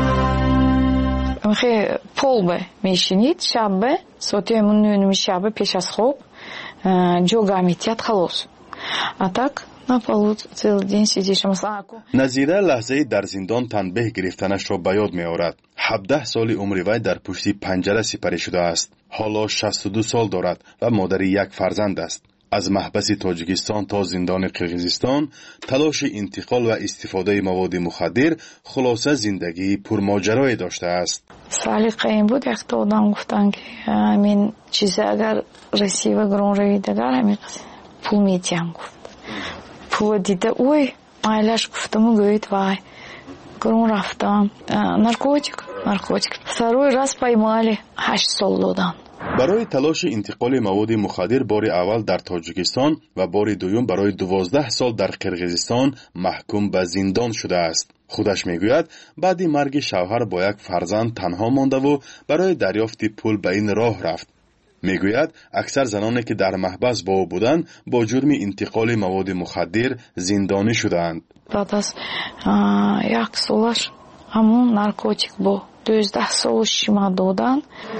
خیلی полбе میشینید شب ساعت 9 شب پیش از خواب جوگا میتیاد خلاص. А так на полу целый день сидишь. назира лаҳзаи дар зиндон танбеҳ гирифтанашро ба ёд меорад. 17 соли умри вай дар пушти панҷара сипарӣ шудааст. ҳоло 62 сол дорад ва модари як фарзанд аст. аз маҳбаси тоҷикистон то зиндони қирғизистон талоши интиқол ва истифодаи маводи мухаддир хулоса зиндагии пурмоҷарое доштааст. салиқа ин буд як та одам гуфтанд ки ҳамин чизе агар расива грон равид агар ҳамин пул медиҳам гуфт. пул дида ой майлаш гуфтаму гӯяд вай грон рафтам наркотик второй раз поймали 8 сол додан. барои талоши интиқоли маводи мухаддир бори аввал дар тоҷикистон ва бори дуюм барои 12 сол дар қирғизистон маҳкум ба зиндон шудааст. худаш мегӯяд баъди марги шавҳар бо як фарзанд танҳо мондаву барои дарёфти пул ба ин роҳ рафт. мегӯяд аксар заноне ки дар маҳбас бо ӯ буданд бо ҷурми интиқоли маводи мухаддир зиндонӣ шудаанд. баъд аз як солаш ҳамун наркотик бо 12 солаш шима додан.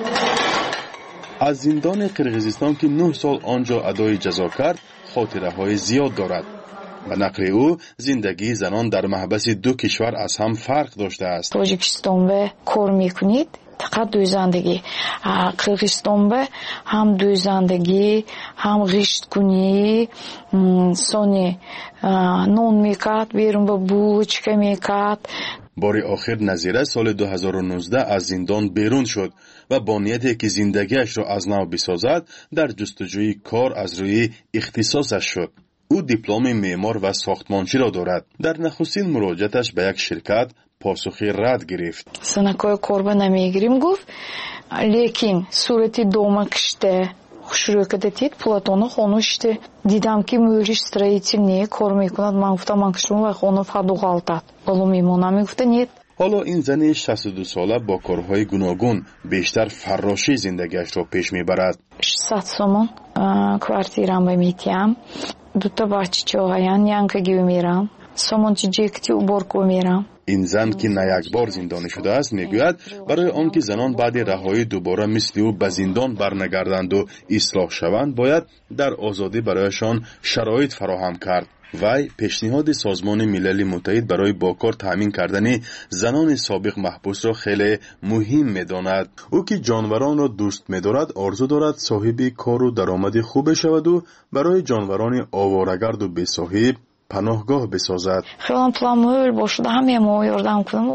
аз зиндони қирғизистон ки 9 сол он ҷо адои ҷазо кард хотираҳои зиёд дорад. ба нақли ӯ зиндагии занон дар маҳбаси ду кишвар аз ҳам фарқ доштааст. тоҷикистонбе кор мекунед фақат дӯзандагӣ, қирғизистонбе ҳам дӯзандагӣ ҳам ғишткунӣ сони нон мекард берун ба булочка мекард. бори охир назира соли 2019 аз зиндон берун шуд ва бо нияте ки зиндагиашро аз нав бисозад дар ҷустуҷӯи кор аз рӯи ихтисосаш шуд. ӯ дипломи меъмор ва сохтмончиро дорад. дар нахустин муроҷиаташ ба як ширкат посухи рад гирифт. санакои корба намегирим гуфт, лекин сурати дома киште хушрӯкадатид пулатону хону шите дидам ки мӯриш строительные кор мекунад. ман гуфтам ман кишум ва хону фаду ғалтад балу мемонам. мегуфта нет. ҳоло ин зани 62 сола бо корҳои гуногун бештар фарроши зиндагиашро пеш мебарад. 600 сомон квартирамба метиҳам. дута бачаҳоян янкаги умерам. сомончи ҷекти уборку умерам. ин зан ки на як бор зиндонӣ шудааст мегӯяд барои он ки занон баъди раҳоӣ дубора мисли ӯ ба зиндон барнагарданду ислоҳ шаванд бояд дар озодӣ барояшон шароит фароҳам кард. вай пешниҳоди созмони милали муттаҳид барои бокор таъмин кардани занони собиқ маҳбусро хеле муҳим медонад. ӯ ки ҷонваронро дӯст медорад орзу дорад соҳиби кору даромади хубе шаваду барои ҷонварони оворагарду бесоҳиб паноҳгоҳ бисозад. хелам пламӯл бошуда ҳамеамо ёрдам кунам.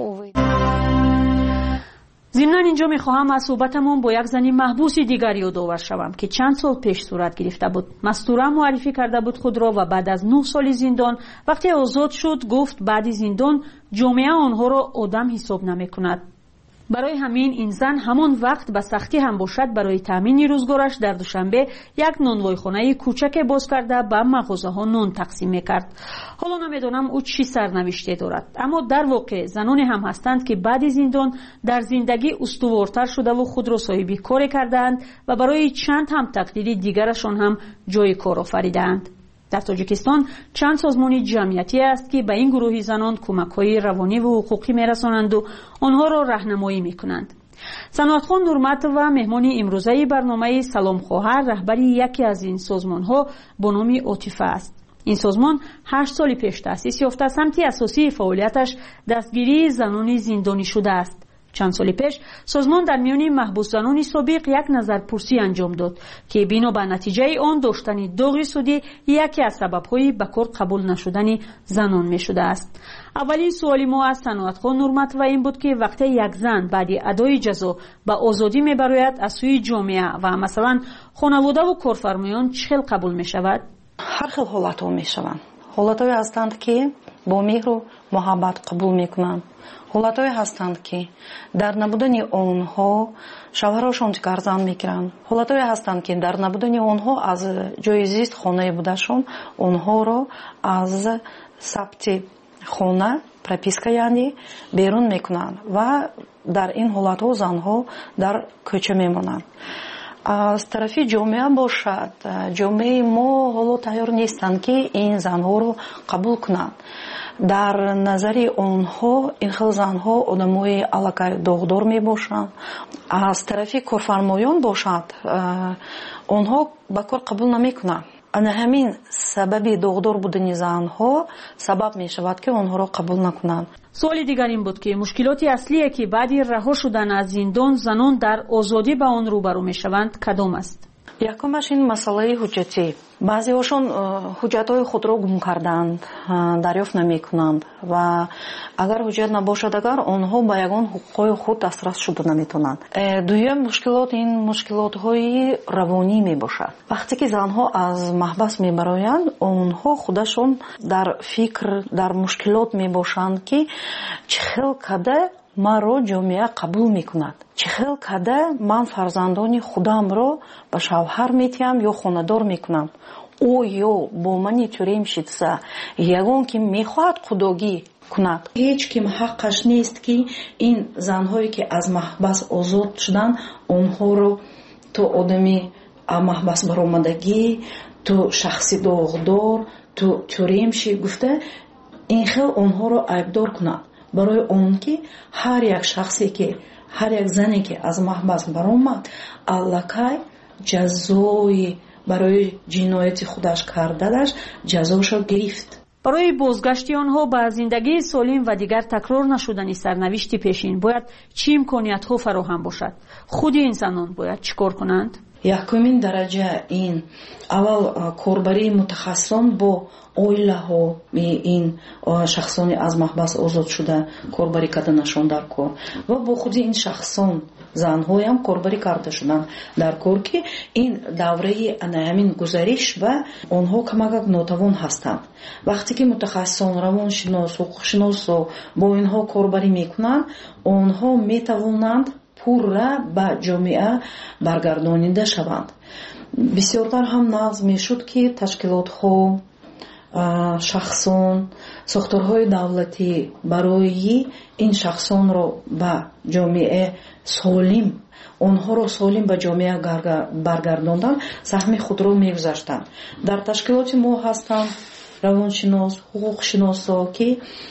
зимнан инҷо мехоҳам аз суҳбатамон бо як зани маҳбуси дигар ёдовар шавам ки чанд сол пеш сурат гирифта буд. мастура муаррифӣ карда буд худро ва баъд аз 9 соли зиндон вақте озод шуд гуфт баъди зиндон ҷомеа онҳоро одам ҳисоб намекунад. барои ҳамин ин зан ҳамон вақт ба сахтӣ ҳам бошад барои таъмини рӯзгораш дар душанбе як нонвойхонаи кӯчаке боз карда ба мағозаҳо нон тақсим мекард. ҳоло намедонам ӯ чӣ сарнавиште дорад, аммо дар воқеъ заноне ҳам ҳастанд ки баъди зиндон дар зиндагӣ устувортар шудаву худро соҳиби коре кардаанд ва барои чанд ҳам тақдири дигарашон ҳам ҷойи кор офаридаанд. дар тоҷикистон чанд созмони ҷамъиятие аст ки ба ин гурӯҳи занон кӯмакҳои равониву ҳуқуқӣ мерасонанду онҳоро раҳнамоӣ мекунанд. саноатхон нурматова меҳмони имрӯзаи барномаи салом хоҳар раҳбари яке аз ин созмонҳо бо номи отифа аст. ин созмон 8 соли пеш таъсис ёфта самти асосии фаъолияташ дастгирии занони зиндонӣ шуда аст. чанд соли пеш созмон дар миёни маҳбусзанони собиқ як назарпурсӣ анҷом дод ки бино ба натиҷаи он доштани доғи судӣ яке аз сабабҳои ба кор қабул нашудани занон мешудааст. аввалин суоли мо аз саноатхон нурматова ин буд ки вақте як зан баъди адои ҷазо ба озодӣ мебарояд аз сӯи ҷомеа ва масалан хонаводаву корфармоён чӣ хел қабул мешавад? ҳар хел ҳолатҳо мешаванд. ҳолатҳое ҳастанд ки бо меҳру муҳаббат қабул мекунанд. ҳолатҳое ҳастанд ки дар набудани онҳо шавҳарашон гарзанд мегиранд. ҳолатҳое ҳастанд ки дар набудани онҳо аз ҷои зист хонаи будашон онҳоро аз сабти хона прописка яъне берун мекунанд ва дар ин ҳолатҳо занҳо дар кӯча мемонанд. аз тарафи ҷомеа бошад ҷомеаи мо ҳоло тайёр нестанд ки ин занҳоро қабул кунанд. дар назари онҳо ин хел занҳо одамои аллакай доғдор мебошанд. аз тарафи корфармоён бошад онҳо ба кор қабул намекунанд. ана ҳамин сабаби догдор будани занҳо сабаб мешавад ки онҳоро қабул накунанд. суоли дигар ин буд ки мушкилоти аслие ки баъди раҳо шудан аз зиндон занон дар озодӣ ба он рӯбарӯ мешаванд кадом аст? якумаш ин масъалаи ҳуҷҷатӣ. баъзеҳошон ҳуҷҷатҳои худро гум карданд, дарёфт намекунанд ва агар ҳуҷҷат набошад агар онҳо ба ягон ҳуқуқҳои худ дастрас шуда наметавонанд. дуюм мушкилот ин мушкилотҳои равонӣ мебошад. вақте ки занҳо аз маҳбас мебароянд онҳо худашон дар фикр дар мушкилот мебошанд ки чӣ хел када маро ҷомеа қабул мекунад, чӣ хел када ман фарзандони худамро ба шавҳар метиҳам ё хонадор мекунам. оё бо мани тюрем шидса ягон ки мехоҳад худогӣ кунад. ҳеҷ ким ҳаққаш нест ки ин занҳое ки аз маҳбас озод шуданд онҳоро то одами маҳбас баромадагӣ, то шахси догдор, то тюремши гуфта ин хел онҳоро айбдор кунад. барои он ки ҳар як шахсе ки ҳар як зане ки аз маҳбас баромад аллакай ҷазои барои ҷинояти худаш кардадаш ҷазошо гирифт. барои бозгашти онҳо ба зиндагии солим ва дигар такрор нашудани сарнавишти пешин бояд чӣ имкониятҳо фароҳам бошад? худи инсонон бояд чӣ кор кунанд? якумин дараҷа ин аввал корбарии мутахассисон бо оилаҳо ин шахсони аз маҳбас озод шуда корбарӣ карданашон дар кор ва бо худи ин шахсон занҳоям корбарӣ карда шуданд дар кор ки ин давраи ҳамин гузариш ва онҳо камакак нотавон ҳастанд. вақте ки мутахассисон равоншинос ҳуқуқшиносо бо инҳо корбарӣ мекунанд онҳо метавонанд пурра ба ҷомеа баргардонида шаванд. бисёртар ҳам нағз мешуд ки ташкилотҳо шахсон сохторҳои давлатӣ барои ин шахсонро ба ҷомеа солим онҳоро солим ба ҷомеа баргардондан саҳми худро мегузаштанд. дар ташкилоти мо ҳастанд равоншинос ҳуқуқшиносо ки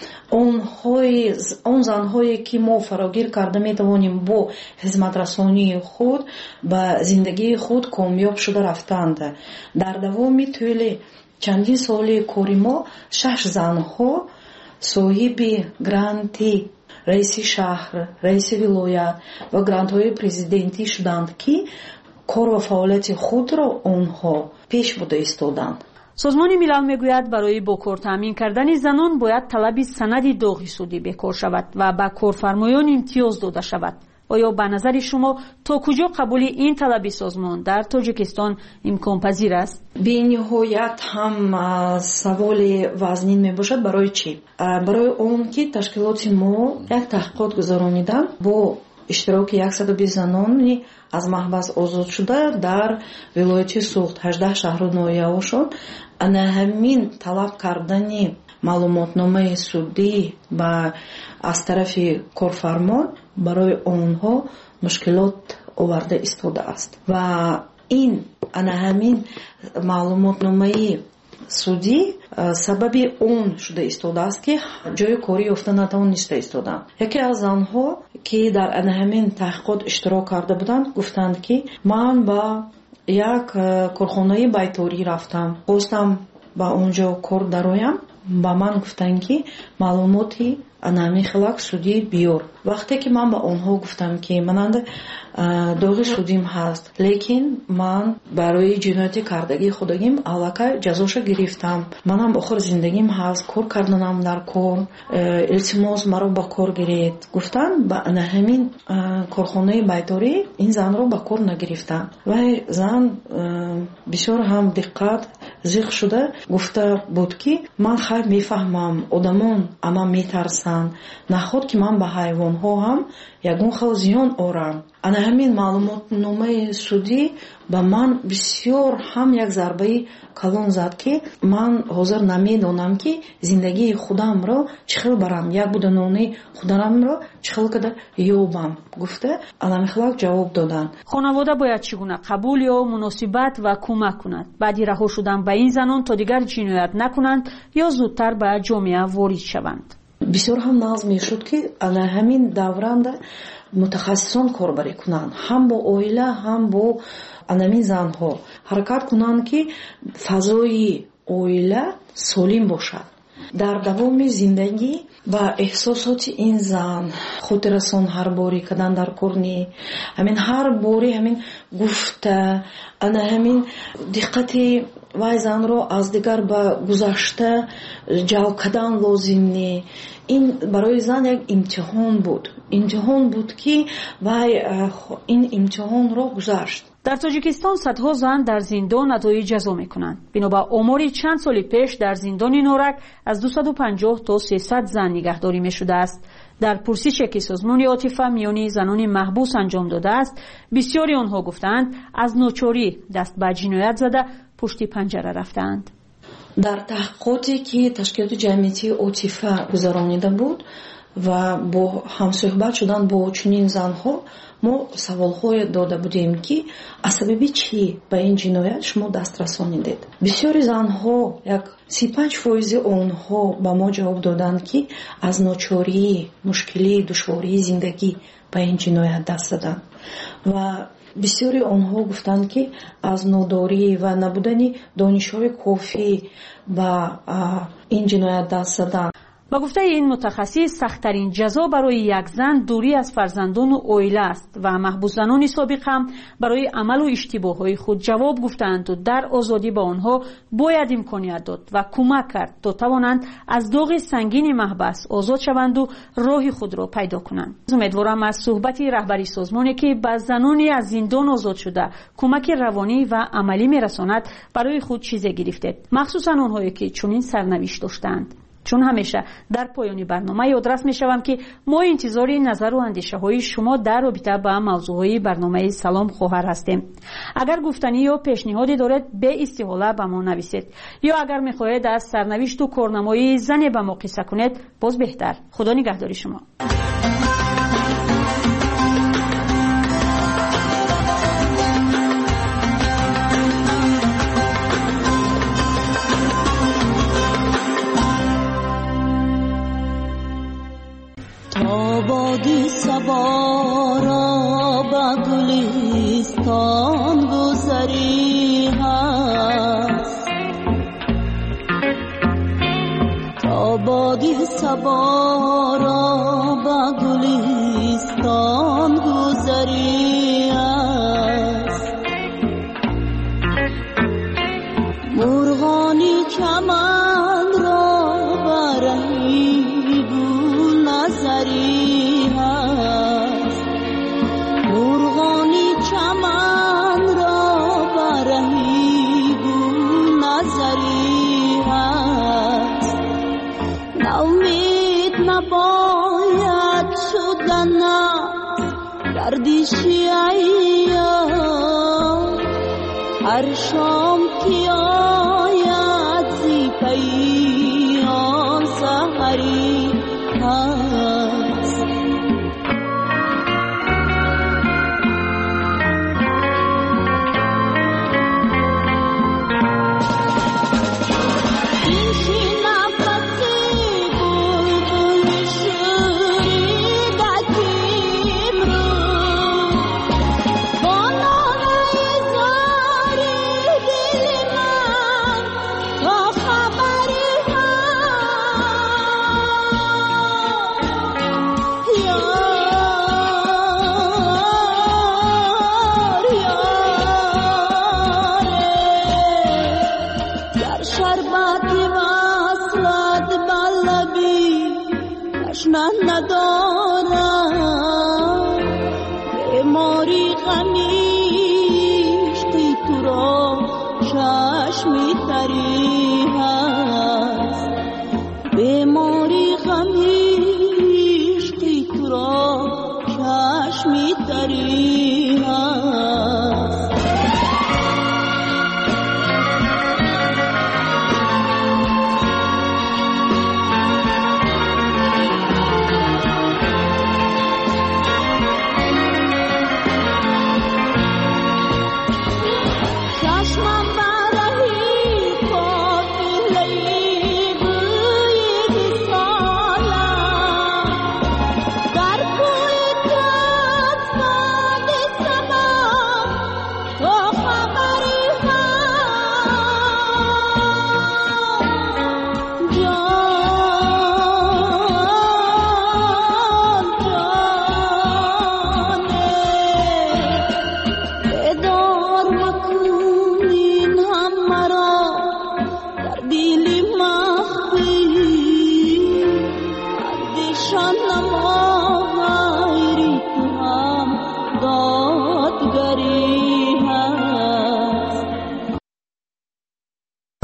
он занҳое ки мо фарогир карда метавонем бо ҳизматрасонии худ ба зиндагии худ комёб шуда рафтанд. дар давоми тӯли чандин соли кори мо 6 занҳо соҳиби гранти раиси шаҳр, раиси вилоят ва грантҳои президентӣ шуданд ки кор ва фаъолияти худро онҳо пеш буда истоданд. созмони милал мегӯяд барои бо кор таъмин кардани занон бояд талаби санади доғи судӣ бекор шавад ва ба корфармоён имтиёз дода шавад. оё ба назари шумо то куҷо қабули ин талаби созмон дар тоҷикистон имконпазир аст? бениҳоят ҳам саволи вазнин мебошад. барои чӣ? барои он ки ташкилоти мо як таҳқиқот гузаронидан бо иштироки 120 занони аз маҳбас озод шуда дар вилояти суғд 18 шаҳру ноҳияҳошон ана ҳамин талаб кардани маълумотномаи судӣ ба аз тарафи корфармон барои онҳо мушкилот оварда истодааст ва ин ана ҳамин маълумотномаи судӣ сабаби он шуда истодааст ки ҷои корӣ ёфта натавониста истоданд. яке аз занҳо ки дар ана ҳамин таҳқиқот иштирок карда буданд гуфтанд ки ман ба як корхонаи байторӣ рафтам, хостам ба онҷо кор дароям. ба ман гуфтанд ки маълумоти анами хилак судӣ биёр. вақте ки ман ба онҳо гуфтам ки мананд доғи судим ҳаст, лекин ман барои ҷинояти кардагии худагим аллакай ҷазоша гирифтам, манам охир зиндагим ҳаст, кор карданам дар кор, илтимос маро ба кор гиред. гуфтан ба ана ҳамин корхонаи байторӣ ин занро ба кор нагирифтан. ва зан бисёр ҳам диққат зиқ шуда гуфта буд ки ман хайр мефаҳмам одамон ама метарсанд, наход ки ман ба ҳайвонҳо ҳам ягон хел зиён орам. ана ҳамин маълумотномаи судӣ ба ман бисёр ҳам як зарбаи калон зад ки ман ҳозир намедонам ки зиндагии худамро чӣ хел барам, як буданони худамро чӣ хел када ёбам гуфта аламихлак ҷавоб доданд. хонавода бояд чӣ гуна қабул ё муносибат ва кӯмак кунад баъди раҳо шудан ба ин занон то дигар ҷиноят накунанд ё зудтар ба ҷомеа ворид шаванд? بسیار هم ناز میشد که همین دوران متخصصان کار کنند، هم با اویله هم با همین زنها حرکت کنند که فضای اویله سالم باشد. در دوام زندگی و احساسات این زن خودرسان هر باری کدن در کرنی، همین هر باری همین گفته همین دقت وای زن رو از دیگر به گذشته جلب کردن لازم نی. این برای زن یک امتحان بود که وای این امتحان رو گذشت. در تاجیکستان صدها زن در زندان ادای جزا میکنند. بنا به آماری چند سال پیش در زندان نورک از 250 تا 300 زن نگهداری میشده است. در پرسشی که سازمان عاطفه میان زنان محبوس انجام داده است، بسیاری آنها گفتند از ناچاری دست به جنایت زده پشت پنجره رفتند. در تحقیقاتی که تشکیلات جمعیتی عاطفه گذرانیده بود و با همصحبت شدن با چنین زنها، ما سوال‌های داده بودیم که از سبب چی به این جنایت شما دست رسانیدید. بسیاری زنها، یک 35% آنها به ما جواب دادند که از ناچاری، مشکلی، دشواری زندگی به این جنایت دست دادند و بسیاری آنها گفتند که از ناداری و نبودن دانش‌های کافی به این جنایت دست دادند. با گفته این متخصص، سخت‌ترین جزا برای یک زن دوری از فرزندان و عائله است و محبوس زنان سابق هم برای عمل و اشتباه‌های خود جواب گفتند و در آزادی با آنها باید امکانیت داد و کمک کرد تا توانند از داغ سنگین محبس آزاد شوند و راه خود را پیدا کنند. امیدوارم از صحبت رهبری سازمانی که به زنانی از زندان آزاد شده کمک روانی و عملی می‌رساند برای خود چیزی گرفتید، مخصوصا آنهایی که چنین سرنوشت داشتند. چون همیشه در پایان برنامه یادرس میشوم که ما انتظار نظر و اندیشه های شما در رابطه با موضوع های برنامه سلام خواهر هستیم. اگر گفتنی یا پیشنهادی دارید به استحاله به ما نویسید، یا اگر میخواهید از سرنوشت و کارنمای زن با ما قصه کنید باز بهتر. خدا نگهداری شما. آبادی سوارا با گلستان گذری هست، آبادی سوارا با گلستان گذری هست، مرغانی چمن را برهی گل نظری هست، مرغانی چمن را برهی گل نظری هست، ناامید نباید شدن گردشی ایام، هر شام که آید زی پیام سحری هست. غمی عشقی تو را چشمی تری